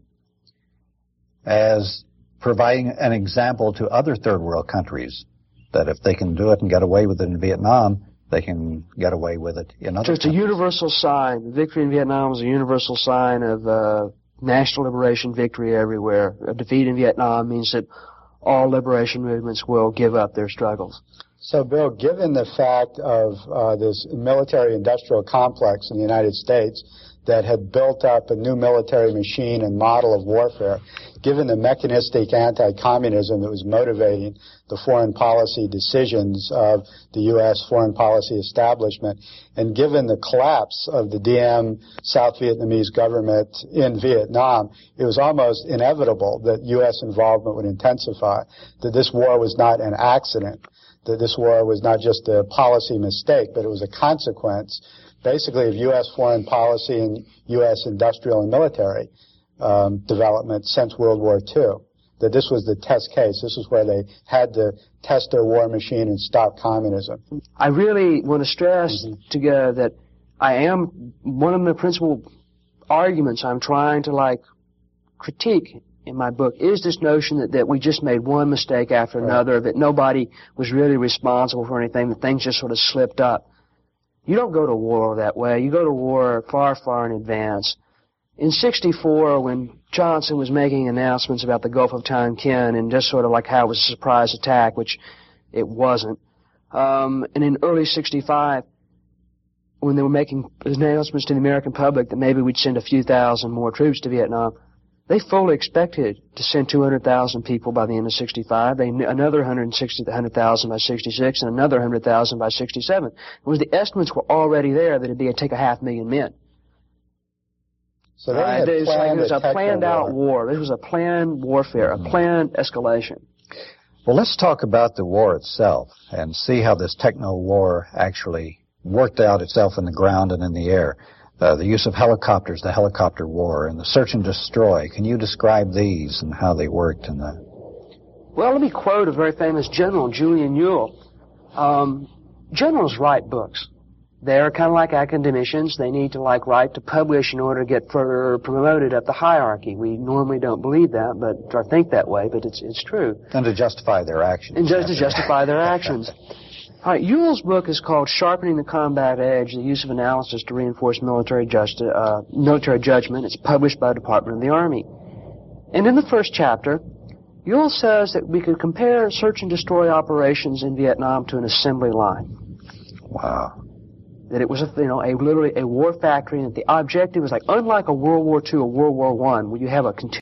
as providing an example to other third world countries that if they can do it and get away with it in Vietnam, they can get away with it in other countries. It's a universal sign. Victory in Vietnam was a universal sign of national liberation victory everywhere. A defeat in Vietnam means that all liberation movements will give up their struggles. So, Bill, given the fact of this military-industrial complex in the United States that had built up a new military machine and model of warfare, given the mechanistic anti-communism that was motivating the foreign policy decisions of the U.S. foreign policy establishment, and given the collapse of the Diem South Vietnamese government in Vietnam, it was almost inevitable that U.S. involvement would intensify, that this war was not an accident, that this war was not just a policy mistake, but it was a consequence, basically, of U.S. foreign policy and U.S. industrial and military development since World War II. That this was the test case. This is where they had to test their war machine and stop communism. I really want to stress together that one of the principal arguments I'm trying to critique in my book is this notion that we just made one mistake after another, that nobody was really responsible for anything, that things just sort of slipped up. You don't go to war that way. You go to war far, far in advance. In '64, when Johnson was making announcements about the Gulf of Tonkin and just sort of like how it was a surprise attack, which it wasn't, and in early '65, when they were making announcements to the American public that maybe we'd send a few thousand more troops to Vietnam, they fully expected to send 200,000 people by the end of '65, another 100,000 by '66, and another 100,000 by '67. The estimates were already there that it'd take 500,000 men. So they had it was a planned out war. This was a planned warfare, a planned escalation. Well, let's talk about the war itself and see how this techno-war actually worked out itself in the ground and in the air. The use of helicopters, the helicopter war, and the search and destroy. Can you describe these and how they worked in the... Well, let me quote a very famous general, Julian Ewell. Generals write books. They're kind of like academicians. They need to write to publish in order to get further promoted up the hierarchy. We normally don't believe that, or think that way, but it's true. And to justify their actions. And just to justify their actions. All right, Ewell's book is called Sharpening the Combat Edge, the Use of Analysis to Reinforce Military Judgment. It's published by the Department of the Army. And in the first chapter, Ewell says that we could compare search and destroy operations in Vietnam to an assembly line. Wow. That it was literally a war factory, and that the objective was unlike a World War II or World War I, where you have a continuous